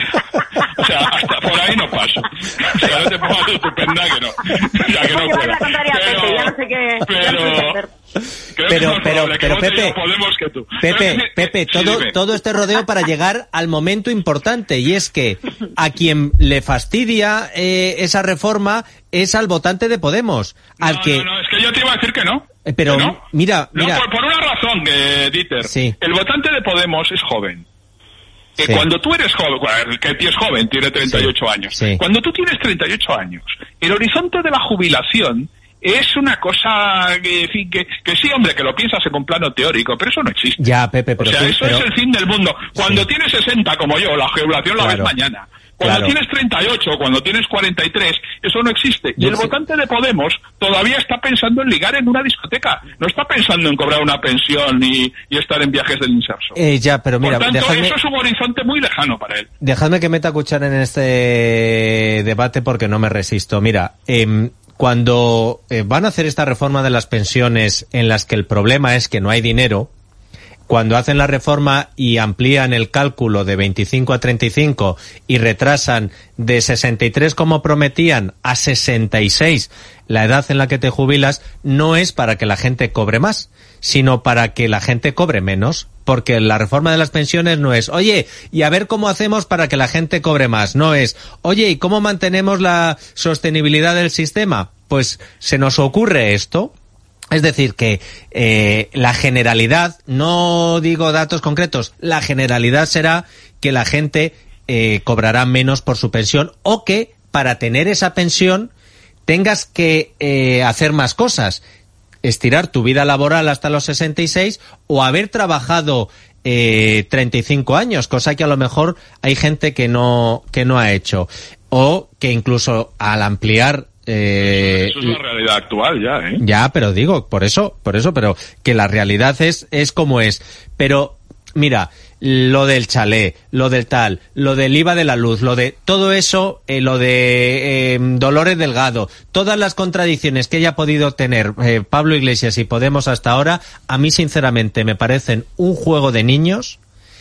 [SPEAKER 4] O sea, hasta por ahí no paso. O sea, no te pongas tú estupenda que no. Ya que no
[SPEAKER 3] Llevar
[SPEAKER 4] puedo.
[SPEAKER 3] la contraria a
[SPEAKER 4] Pero,
[SPEAKER 3] Pepe, ya no sé qué... ya no sé qué hacer.
[SPEAKER 4] creo
[SPEAKER 2] Pero,
[SPEAKER 4] que es más
[SPEAKER 2] pero,
[SPEAKER 4] probable que
[SPEAKER 2] pero,
[SPEAKER 4] vote
[SPEAKER 2] Pepe,
[SPEAKER 4] yo Podemos que tú.
[SPEAKER 2] Pepe,
[SPEAKER 4] Pero,
[SPEAKER 2] Pepe,
[SPEAKER 4] sí,
[SPEAKER 2] todo,
[SPEAKER 4] dime.
[SPEAKER 2] todo este rodeo para llegar al momento importante, y es que a quien le fastidia eh, esa reforma es al votante de Podemos, al
[SPEAKER 4] No,
[SPEAKER 2] que...
[SPEAKER 4] no, no, es que yo te iba a decir que no.
[SPEAKER 2] Eh, Pero
[SPEAKER 4] ¿Que no?
[SPEAKER 2] mira,
[SPEAKER 4] No,
[SPEAKER 2] mira,
[SPEAKER 4] por, por una razón, que Dieter.
[SPEAKER 2] Sí.
[SPEAKER 4] El votante de Podemos es joven. Que
[SPEAKER 2] Sí.
[SPEAKER 4] cuando tú eres joven, bueno, que ti es joven, tiene treinta y ocho
[SPEAKER 2] Sí,
[SPEAKER 4] años.
[SPEAKER 2] sí.
[SPEAKER 4] Cuando tú tienes treinta y ocho años, el horizonte de la jubilación es una cosa que, en fin, que, que sí, hombre, que lo piensas en un plano teórico, pero eso no existe.
[SPEAKER 2] ya, Pepe, pero
[SPEAKER 4] o sea,
[SPEAKER 2] tú-
[SPEAKER 4] eso
[SPEAKER 2] pero-
[SPEAKER 4] es el fin del mundo. Cuando
[SPEAKER 2] Sí.
[SPEAKER 4] tienes sesenta como yo, la jubilación la
[SPEAKER 2] Claro.
[SPEAKER 4] ves mañana. Cuando
[SPEAKER 2] Claro.
[SPEAKER 4] tienes treinta y ocho, cuando tienes cuarenta y tres, eso no existe. Y
[SPEAKER 2] Yo
[SPEAKER 4] el
[SPEAKER 2] sí.
[SPEAKER 4] votante de Podemos todavía está pensando en ligar en una discoteca. No está pensando en cobrar una pensión y, y estar en viajes del inserso.
[SPEAKER 2] eh, ya, pero mira,
[SPEAKER 4] Por tanto,
[SPEAKER 2] dejadme,
[SPEAKER 4] eso es un horizonte muy lejano para él.
[SPEAKER 2] dejadme que meta cuchara en este debate porque no me resisto. Mira, em, cuando eh, van a hacer esta reforma de las pensiones en las que el problema es que no hay dinero, cuando hacen la reforma y amplían el cálculo de veinticinco a treinta y cinco y retrasan de sesenta y tres como prometían a sesenta y seis la edad en la que te jubilas, no es para que la gente cobre más, sino para que la gente cobre menos. Porque la reforma de las pensiones no es, oye, y a ver cómo hacemos para que la gente cobre más. No es, oye, ¿y cómo mantenemos la sostenibilidad del sistema? Pues se nos ocurre esto. Es decir, que eh, la generalidad, no digo datos concretos, la generalidad será que la gente eh, cobrará menos por su pensión o que para tener esa pensión tengas que eh, hacer más cosas. Estirar tu vida laboral hasta los sesenta y seis o haber trabajado eh, treinta y cinco años, cosa que a lo mejor hay gente que no, que no ha hecho. O que incluso al ampliar... Eh,
[SPEAKER 4] Eso es la realidad actual ya, ¿eh?
[SPEAKER 2] ya, pero digo, por eso, por eso, pero que la realidad es, es como es. Pero, mira, lo del chalet, lo del tal, lo del I V A de la luz, lo de todo eso, eh, lo de eh, Dolores Delgado, todas las contradicciones que haya podido tener eh, Pablo Iglesias y Podemos hasta ahora, a mí sinceramente me parecen un juego de niños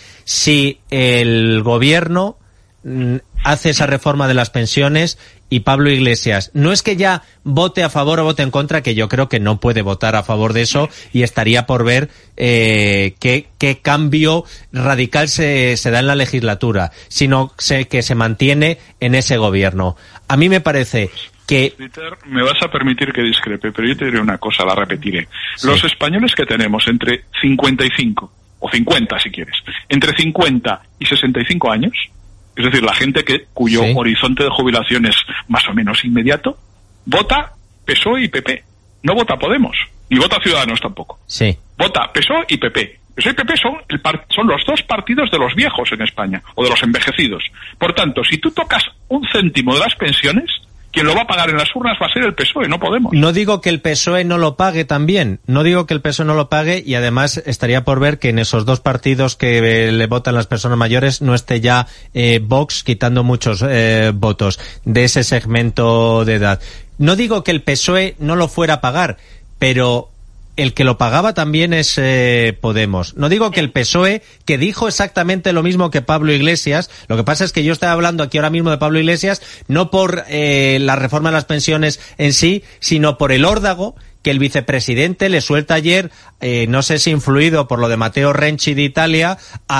[SPEAKER 2] si el gobierno mm, hace esa reforma de las pensiones y Pablo Iglesias no es que ya vote a favor o vote en contra, que yo creo que no puede votar a favor de eso y estaría por ver eh, qué, qué cambio radical se, se da en la legislatura, sino se, que se mantiene en ese gobierno. A mí me parece que...
[SPEAKER 4] Peter, me vas a permitir que discrepe, pero yo te diré una cosa, la repetiré.
[SPEAKER 2] Sí.
[SPEAKER 4] Los españoles que tenemos entre cincuenta y cinco, o cincuenta si quieres, entre cincuenta y sesenta y cinco años, es decir, la gente que cuyo sí. horizonte de jubilación es más o menos inmediato, vota P S O E y P P. No vota Podemos, ni vota Ciudadanos tampoco.
[SPEAKER 2] Sí.
[SPEAKER 4] Vota P S O E y P P. P S O E y P P son, el par- son los dos partidos de los viejos en España, o de los envejecidos. Por tanto, si tú tocas un céntimo de las pensiones, quien lo va a pagar en las urnas va a ser el P S O E, no Podemos.
[SPEAKER 2] No digo que el P S O E no lo pague también, no digo que el P S O E no lo pague, y además estaría por ver que en esos dos partidos que eh, le votan las personas mayores no esté ya eh, Vox quitando muchos eh, votos de ese segmento de edad. No digo que el P S O E no lo fuera a pagar, pero el que lo pagaba también es eh, Podemos. No digo que el P S O E, que dijo exactamente lo mismo que Pablo Iglesias, lo que pasa es que yo estoy hablando aquí ahora mismo de Pablo Iglesias, no por eh, la reforma de las pensiones en sí, sino por el órdago que el vicepresidente le suelta ayer, eh, no sé si influido por lo de Matteo Renzi de Italia,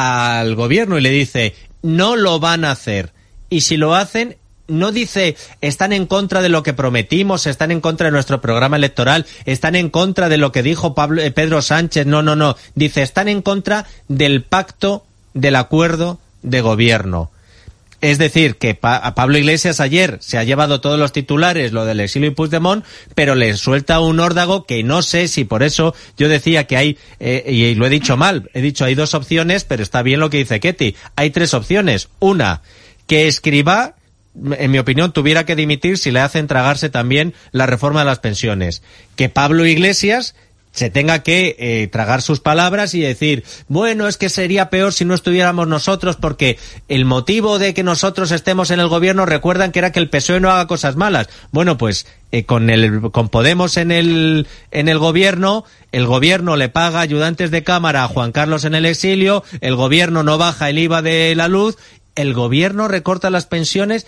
[SPEAKER 2] al gobierno, y le dice, no lo van a hacer. Y si lo hacen, no dice, están en contra de lo que prometimos, están en contra de nuestro programa electoral, están en contra de lo que dijo Pablo, eh, Pedro Sánchez, no, no, no. Dice, están en contra del pacto, del acuerdo de gobierno. Es decir, que pa a Pablo Iglesias ayer se ha llevado todos los titulares, lo del exilio y Puigdemont, pero le suelta un órdago que no sé si por eso yo decía que hay, eh, y lo he dicho mal, he dicho hay dos opciones, pero está bien lo que dice Ketty. Hay tres opciones. Una, que Escrivá, en mi opinión, tuviera que dimitir si le hacen tragarse también la reforma de las pensiones. Que Pablo Iglesias se tenga que eh, tragar sus palabras y decir, bueno, es que sería peor si no estuviéramos nosotros, porque el motivo de que nosotros estemos en el gobierno, recuerdan que era que el P S O E no haga cosas malas. Bueno, pues eh, con el con Podemos en el en el gobierno, el gobierno le paga ayudantes de cámara a Juan Carlos en el exilio, el gobierno no baja el I V A de la luz, el gobierno recorta las pensiones.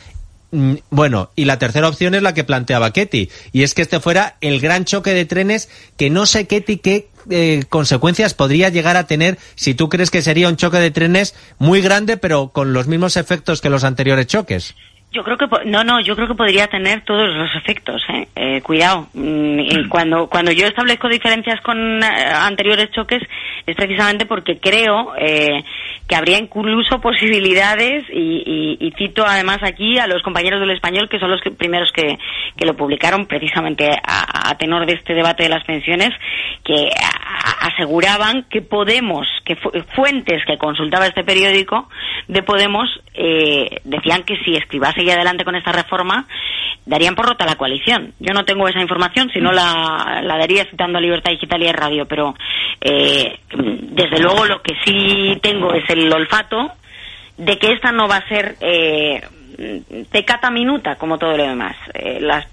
[SPEAKER 2] Bueno, y la tercera opción es la que planteaba Ketty, y es que este fuera el gran choque de trenes, que no sé, Ketty, qué eh, consecuencias podría llegar a tener, si tú crees que sería un choque de trenes muy grande, pero con los mismos efectos que los anteriores choques.
[SPEAKER 3] Yo creo que no, no, yo creo que podría tener todos los efectos, ¿eh? Eh, cuidado. Y cuando cuando yo establezco diferencias con eh, anteriores choques es precisamente porque creo eh, que habría incluso posibilidades, y, y, y cito además aquí a los compañeros del Español, que son los que, primeros que, que lo publicaron precisamente a, a tenor de este debate de las pensiones, que a, aseguraban que Podemos, que fu fuentes que consultaba este periódico de Podemos, eh, decían que si Escrivá seguía adelante con esta reforma, darían por rota la coalición. Yo no tengo esa información, sino la, la daría citando a Libertad Digital y a Radio, pero eh, desde luego lo que sí tengo es el olfato de que esta no va a ser eh, peccata minuta como todo lo demás. Eh, las,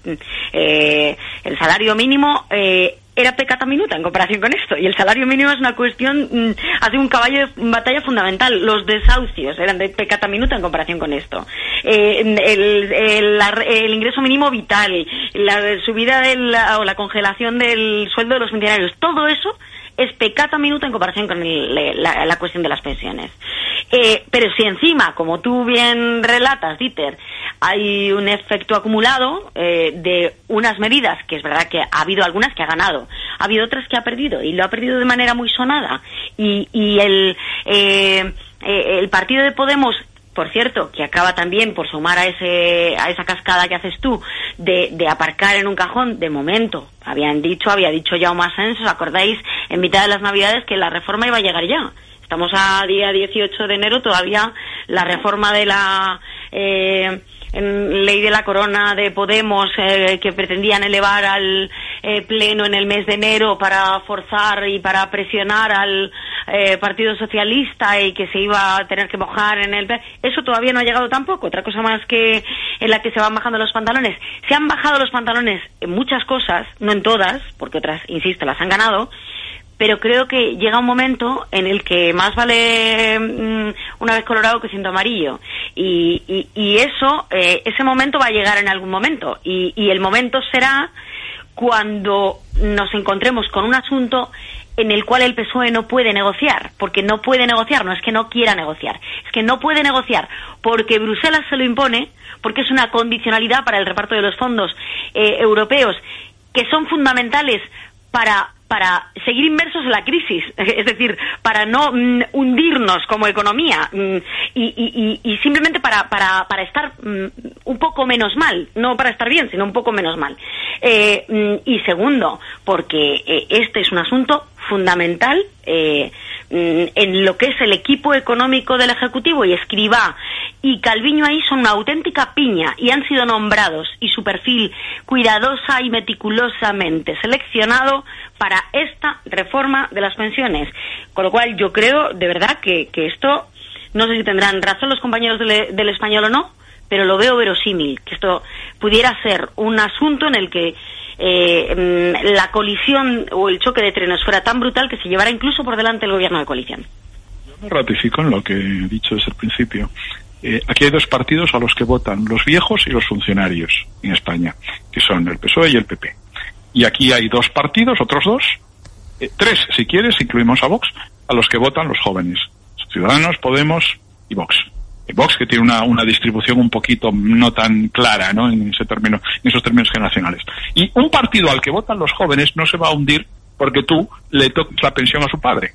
[SPEAKER 3] eh, el salario mínimo eh, era peccata minuta en comparación con esto, y el salario mínimo es una cuestión, mmm, hace un caballo de batalla fundamental. Los desahucios eran de peccata minuta en comparación con esto. Eh, el, el, la, el ingreso mínimo vital, la subida del, o la congelación del sueldo de los funcionarios, todo eso es peccata minuta en comparación con el, la, la cuestión de las pensiones. Eh, pero si encima, como tú bien relatas, Dieter, hay un efecto acumulado eh, de unas medidas, que es verdad que ha habido algunas que ha ganado, ha habido otras que ha perdido, y lo ha perdido de manera muy sonada, y, y el, eh, eh, el partido de Podemos, por cierto, que acaba también por sumar a ese a esa cascada que haces tú de, de aparcar en un cajón, de momento, habían dicho, había dicho Jaume Asens, ¿os acordáis? En mitad de las Navidades, que la reforma iba a llegar ya. Estamos a día dieciocho de enero, todavía la reforma de la eh, en ley de la corona de Podemos, eh, que pretendían elevar al eh, pleno en el mes de enero para forzar y para presionar al eh, Partido Socialista, y que se iba a tener que mojar en el... Eso todavía no ha llegado tampoco. Otra cosa más que en la que se van bajando los pantalones. Se han bajado los pantalones en muchas cosas, no en todas, porque otras, insisto, las han ganado, pero creo que llega un momento en el que más vale mmm, una vez colorado que siendo amarillo, y, y, y eso, eh, ese momento va a llegar en algún momento, y, y el momento será cuando nos encontremos con un asunto en el cual el P S O E no puede negociar, porque no puede negociar, no es que no quiera negociar, es que no puede negociar porque Bruselas se lo impone, porque es una condicionalidad para el reparto de los fondos eh, europeos que son fundamentales para para seguir inmersos en la crisis, es decir, para no mm, hundirnos como economía mm, y, y, y simplemente para, para, para estar mm, un poco menos mal, no para estar bien, sino un poco menos mal. Eh, mm, y segundo, porque eh, este es un asunto fundamental eh, mm, en lo que es el equipo económico del Ejecutivo, y Escrivá y Calviño ahí son una auténtica piña y han sido nombrados y su perfil cuidadosa y meticulosamente seleccionado para esta reforma de las pensiones. Con lo cual yo creo de verdad que, que esto, no sé si tendrán razón los compañeros del, del Español o no, pero lo veo verosímil, que esto pudiera ser un asunto en el que eh, la colisión o el choque de trenes fuera tan brutal que se llevara incluso por delante el gobierno de coalición.
[SPEAKER 4] Yo me ratifico en lo que he dicho desde el principio. Eh, aquí hay dos partidos a los que votan los viejos y los funcionarios en España, que son el P S O E y el P P. Y aquí hay dos partidos, otros dos, eh, tres si quieres, incluimos a Vox, a los que votan los jóvenes. Ciudadanos, Podemos y Vox. Eh, Vox que tiene una, una distribución un poquito no tan clara, ¿no?, en ese término, en esos términos generacionales. Y un partido al que votan los jóvenes no se va a hundir porque tú le toques la pensión a su padre.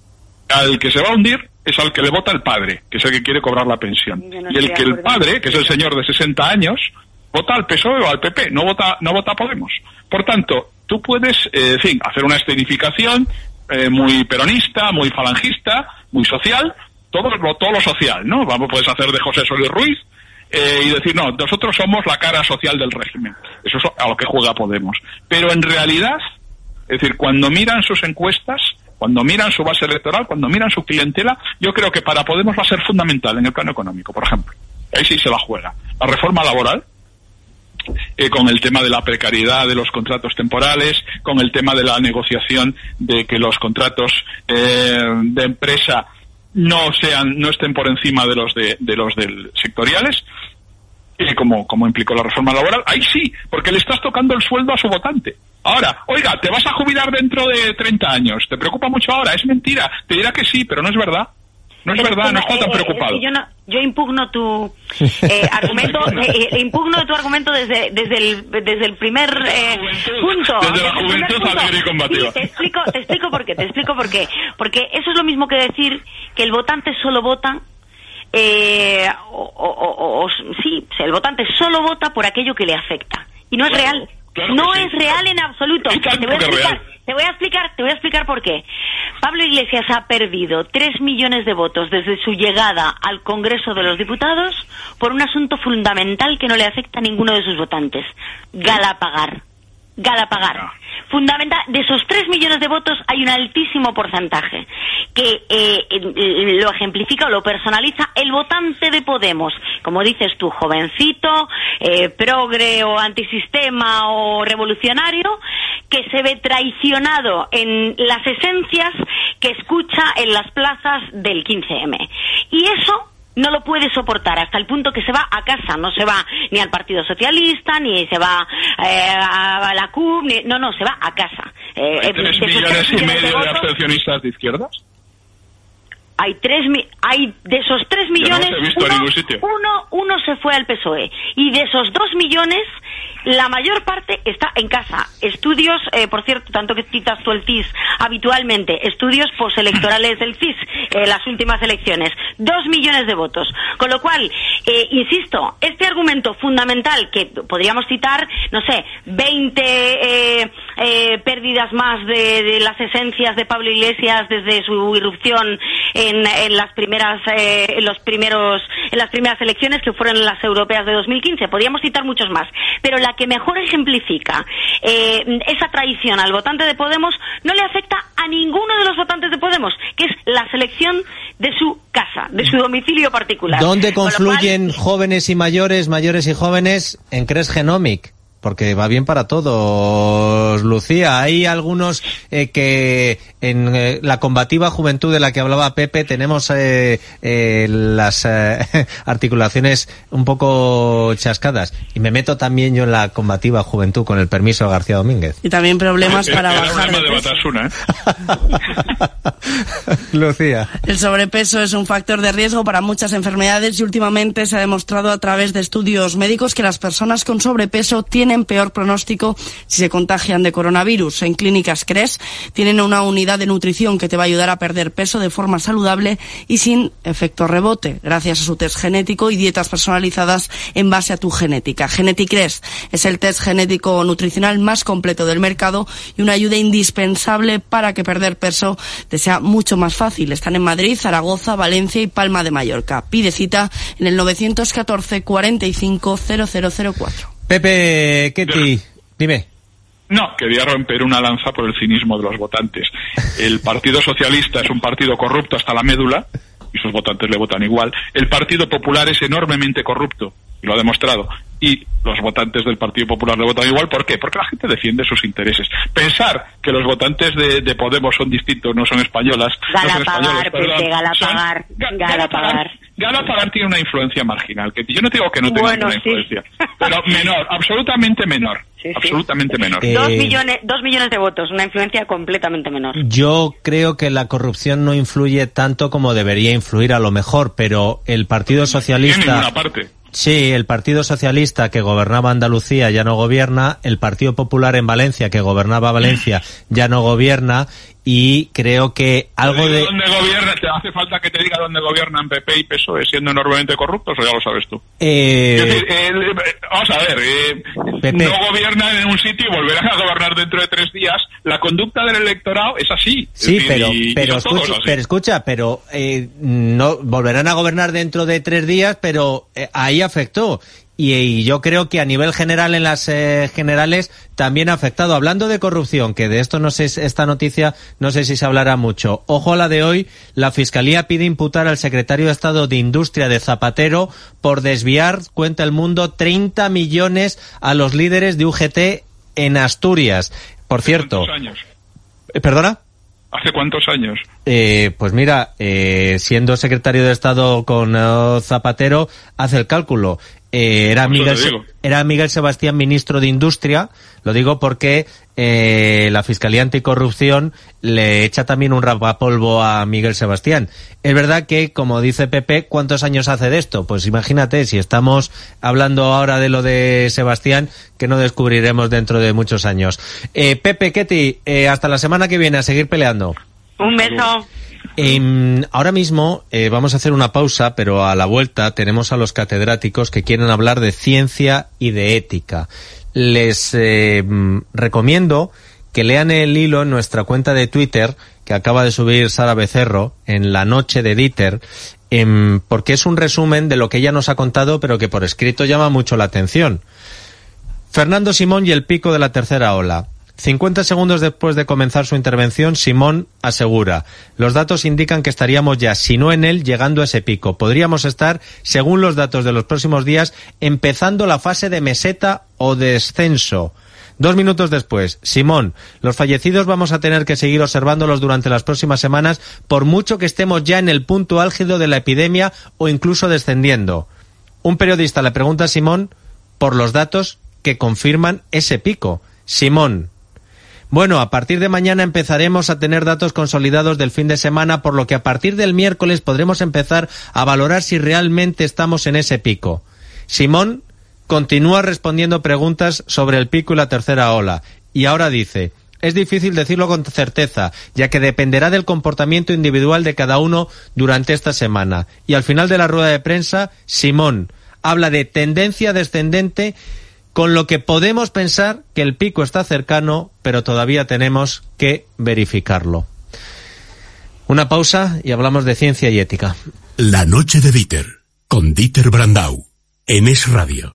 [SPEAKER 4] Al que se va a hundir es al que le vota el padre, que es el que quiere cobrar la pensión. No y el que el padre, que es el señor de sesenta años, vota al P S O E o al P P, no vota no vota a Podemos. Por tanto, tú puedes, eh, en fin, hacer una escenificación eh, muy peronista, muy falangista, muy social, todo lo, todo lo social, ¿no? Vamos, puedes hacer de José Solís Ruiz eh, y decir, no, nosotros somos la cara social del régimen. Eso es a lo que juega Podemos. Pero en realidad, es decir, cuando miran sus encuestas, cuando miran su base electoral, cuando miran su clientela, yo creo que para Podemos va a ser fundamental en el plano económico, por ejemplo. Ahí sí se la juega. La reforma laboral, eh, con el tema de la precariedad de los contratos temporales, con el tema de la negociación de que los contratos eh, de empresa no sean, no estén por encima de los de, de los del sectoriales, eh, como, como implicó la reforma laboral. Ahí sí, porque le estás tocando el sueldo a su votante. Ahora, oiga, te vas a jubilar dentro de treinta años, ¿te preocupa mucho ahora? Es mentira, te dirá que sí, pero no es verdad. No es pero verdad, no está tan eh, preocupado.
[SPEAKER 3] Es que yo, no, yo impugno tu eh, argumento, eh, eh, impugno tu argumento desde desde el desde el primer eh, punto.
[SPEAKER 4] Desde la juventud alegre y combativa.
[SPEAKER 3] Sí, te explico, te explico por qué, te explico por qué. Porque eso es lo mismo que decir que el votante solo vota eh, o, o, o, o sí, o sea, el votante solo vota por aquello que le afecta y no es claro, real. Claro no sí. es real en absoluto. Te voy a explicar, te voy a explicar, te voy a explicar por qué. Pablo Iglesias ha perdido tres millones de votos desde su llegada al Congreso de los Diputados por un asunto fundamental que no le afecta a ninguno de sus votantes. Galapagar. Galapagar. Fundamental, de esos tres millones de votos hay un altísimo porcentaje que eh, eh, lo ejemplifica o lo personaliza el votante de Podemos, como dices tú, jovencito, eh, progre o antisistema o revolucionario, que se ve traicionado en las esencias que escucha en las plazas del quince eme. Y eso no lo puede soportar hasta el punto que se va a casa, no se va ni al Partido Socialista, ni se va eh, a la C U P, ni, no, no, se va a casa. Eh,
[SPEAKER 4] ¿Hay tres millones y medio de abstencionistas de izquierdas?
[SPEAKER 3] Hay tres, hay de esos tres millones,
[SPEAKER 4] no visto
[SPEAKER 3] uno,
[SPEAKER 4] en
[SPEAKER 3] uno, uno se fue al P S O E. Y de esos dos millones, la mayor parte está en casa. Estudios, eh, por cierto, tanto que citas tú el C I S habitualmente, estudios postelectorales del C I S, eh, las últimas elecciones. Dos millones de votos. Con lo cual, eh, insisto, este argumento fundamental que podríamos citar, no sé, veinte eh, eh, pérdidas más de, de las esencias de Pablo Iglesias desde su irrupción en, en las primeras, eh, en los primeros, en las primeras elecciones que fueron las europeas de dos mil quince. Podríamos citar muchos más, pero la que mejor ejemplifica eh, esa traición al votante de Podemos no le afecta a ninguno de los votantes de Podemos, que es la selección de su casa, de su domicilio particular.
[SPEAKER 2] ¿Dónde confluyen cual... jóvenes y mayores, mayores y jóvenes? En Cres Genomic. porque va bien para todos, Lucía. Hay algunos eh, que en eh, la combativa juventud de la que hablaba Pepe tenemos eh, eh, las eh, articulaciones un poco chascadas, y me meto también yo en la combativa juventud, con el permiso de García Domínguez.
[SPEAKER 5] Y también problemas para
[SPEAKER 4] Era
[SPEAKER 5] bajar de
[SPEAKER 4] de
[SPEAKER 5] peso.
[SPEAKER 4] Batasuna, ¿eh?
[SPEAKER 2] Lucía.
[SPEAKER 5] El sobrepeso es un factor de riesgo para muchas enfermedades y últimamente se ha demostrado a través de estudios médicos que las personas con sobrepeso tienen peor pronóstico si se contagian de coronavirus. En Clínicas Cres tienen una unidad de nutrición que te va a ayudar a perder peso de forma saludable y sin efecto rebote, gracias a su test genético y dietas personalizadas en base a tu genética. Geneticres es el test genético nutricional más completo del mercado y una ayuda indispensable para que perder peso te sea mucho más fácil. Están en Madrid, Zaragoza, Valencia y Palma de Mallorca. Pide cita en el nueve uno cuatro, cuarenta y cinco, cero cero cero cuatro.
[SPEAKER 2] Pepe, Ketty, dime.
[SPEAKER 4] No, quería romper una lanza por el cinismo de los votantes. El Partido Socialista es un partido corrupto hasta la médula, y sus votantes le votan igual. El Partido Popular es enormemente corrupto, y lo ha demostrado. Y los votantes del Partido Popular le votan igual. ¿Por qué? Porque la gente defiende sus intereses. Pensar que los votantes de, de Podemos son distintos, no son españolas.
[SPEAKER 3] Gala
[SPEAKER 4] no son
[SPEAKER 3] pagar,
[SPEAKER 4] españoles, perdón,
[SPEAKER 3] Pepe, gala
[SPEAKER 4] son-
[SPEAKER 3] pagar,
[SPEAKER 4] ga-
[SPEAKER 3] gala pagar.
[SPEAKER 4] Gala pagar tiene una influencia marginal, que yo no digo que no tenga
[SPEAKER 3] Bueno,
[SPEAKER 4] una
[SPEAKER 3] sí.
[SPEAKER 4] influencia, pero menor, absolutamente menor,
[SPEAKER 3] Sí, sí.
[SPEAKER 4] absolutamente menor.
[SPEAKER 2] Eh,
[SPEAKER 3] Dos millones, dos millones de votos, una influencia completamente menor.
[SPEAKER 2] Yo creo que la corrupción no influye tanto como debería influir, a lo mejor, pero el Partido
[SPEAKER 4] En
[SPEAKER 2] Socialista...
[SPEAKER 4] ninguna parte.
[SPEAKER 2] Sí, el Partido Socialista que gobernaba Andalucía ya no gobierna, el Partido Popular en Valencia que gobernaba Valencia ya no gobierna, y creo que algo
[SPEAKER 4] Te digo
[SPEAKER 2] de...
[SPEAKER 4] dónde gobierna, te hace falta que te diga dónde gobiernan P P y P S O E siendo enormemente corruptos, o ya lo sabes tú.
[SPEAKER 2] Eh,
[SPEAKER 4] Es decir, el- eh, vamos a ver, eh,
[SPEAKER 2] Pepe.
[SPEAKER 4] no gobiernan en un sitio y volverán a gobernar dentro de tres días. La conducta del electorado es así. Es
[SPEAKER 2] Sí,
[SPEAKER 4] decir,
[SPEAKER 2] pero,
[SPEAKER 4] y- y
[SPEAKER 2] pero,
[SPEAKER 4] son todos
[SPEAKER 2] escucha,
[SPEAKER 4] así.
[SPEAKER 2] pero escucha, pero eh, no volverán a gobernar dentro de tres días, pero eh, ahí afectó. Y, y yo creo que a nivel general, en las eh, generales, también ha afectado. Hablando de corrupción, que de esto no sé, esta noticia no sé si se hablará mucho. Ojo a la de hoy, la Fiscalía pide imputar al secretario de Estado de Industria de Zapatero por desviar, cuenta El Mundo, treinta millones a los líderes de U G T en Asturias. Por cierto...
[SPEAKER 4] ¿Cuántos años?
[SPEAKER 2] Eh, ¿Perdona?
[SPEAKER 4] ¿Hace cuántos años?
[SPEAKER 2] Eh, pues mira, eh, siendo secretario de Estado con eh, Zapatero, hace el cálculo. Eh, era,
[SPEAKER 4] Por eso
[SPEAKER 2] Miguel,
[SPEAKER 4] te
[SPEAKER 2] Se-
[SPEAKER 4] digo.
[SPEAKER 2] era Miguel Sebastián, ministro de Industria. Lo digo porque eh, la Fiscalía Anticorrupción le echa también un rapapolvo a Miguel Sebastián. Es verdad que, como dice Pepe, ¿cuántos años hace de esto? Pues imagínate, si estamos hablando ahora de lo de Sebastián, que no descubriremos dentro de muchos años. Eh, Pepe, Ketty, eh, hasta la semana que viene, a seguir peleando.
[SPEAKER 3] Un beso.
[SPEAKER 2] Eh, ahora mismo eh, vamos a hacer una pausa, pero a la vuelta tenemos a los catedráticos que quieren hablar de ciencia y de ética. Les eh, recomiendo que lean el hilo en nuestra cuenta de Twitter que acaba de subir Sara Becerro en la noche de Dieter, eh, porque es un resumen de lo que ella nos ha contado, pero que por escrito llama mucho la atención. Fernando Simón y el pico de la tercera ola. cincuenta segundos después de comenzar su intervención, Simón asegura: los datos indican que estaríamos ya, si no en él, llegando a ese pico. Podríamos estar, según los datos de los próximos días, empezando la fase de meseta o descenso. Dos minutos después, Simón: los fallecidos vamos a tener que seguir observándolos durante las próximas semanas, por mucho que estemos ya en el punto álgido de la epidemia o incluso descendiendo. Un periodista le pregunta a Simón por los datos que confirman ese pico. Simón: bueno, a partir de mañana empezaremos a tener datos consolidados del fin de semana, por lo que a partir del miércoles podremos empezar a valorar si realmente estamos en ese pico. Simón continúa respondiendo preguntas sobre el pico y la tercera ola, y ahora dice: es difícil decirlo con certeza, ya que dependerá del comportamiento individual de cada uno durante esta semana. Y al final de la rueda de prensa, Simón habla de tendencia descendente, con lo que podemos pensar que el pico está cercano, pero todavía tenemos que verificarlo. Una pausa y hablamos de ciencia y ética.
[SPEAKER 1] La noche de Dieter, con Dieter Brandau, en Es Radio.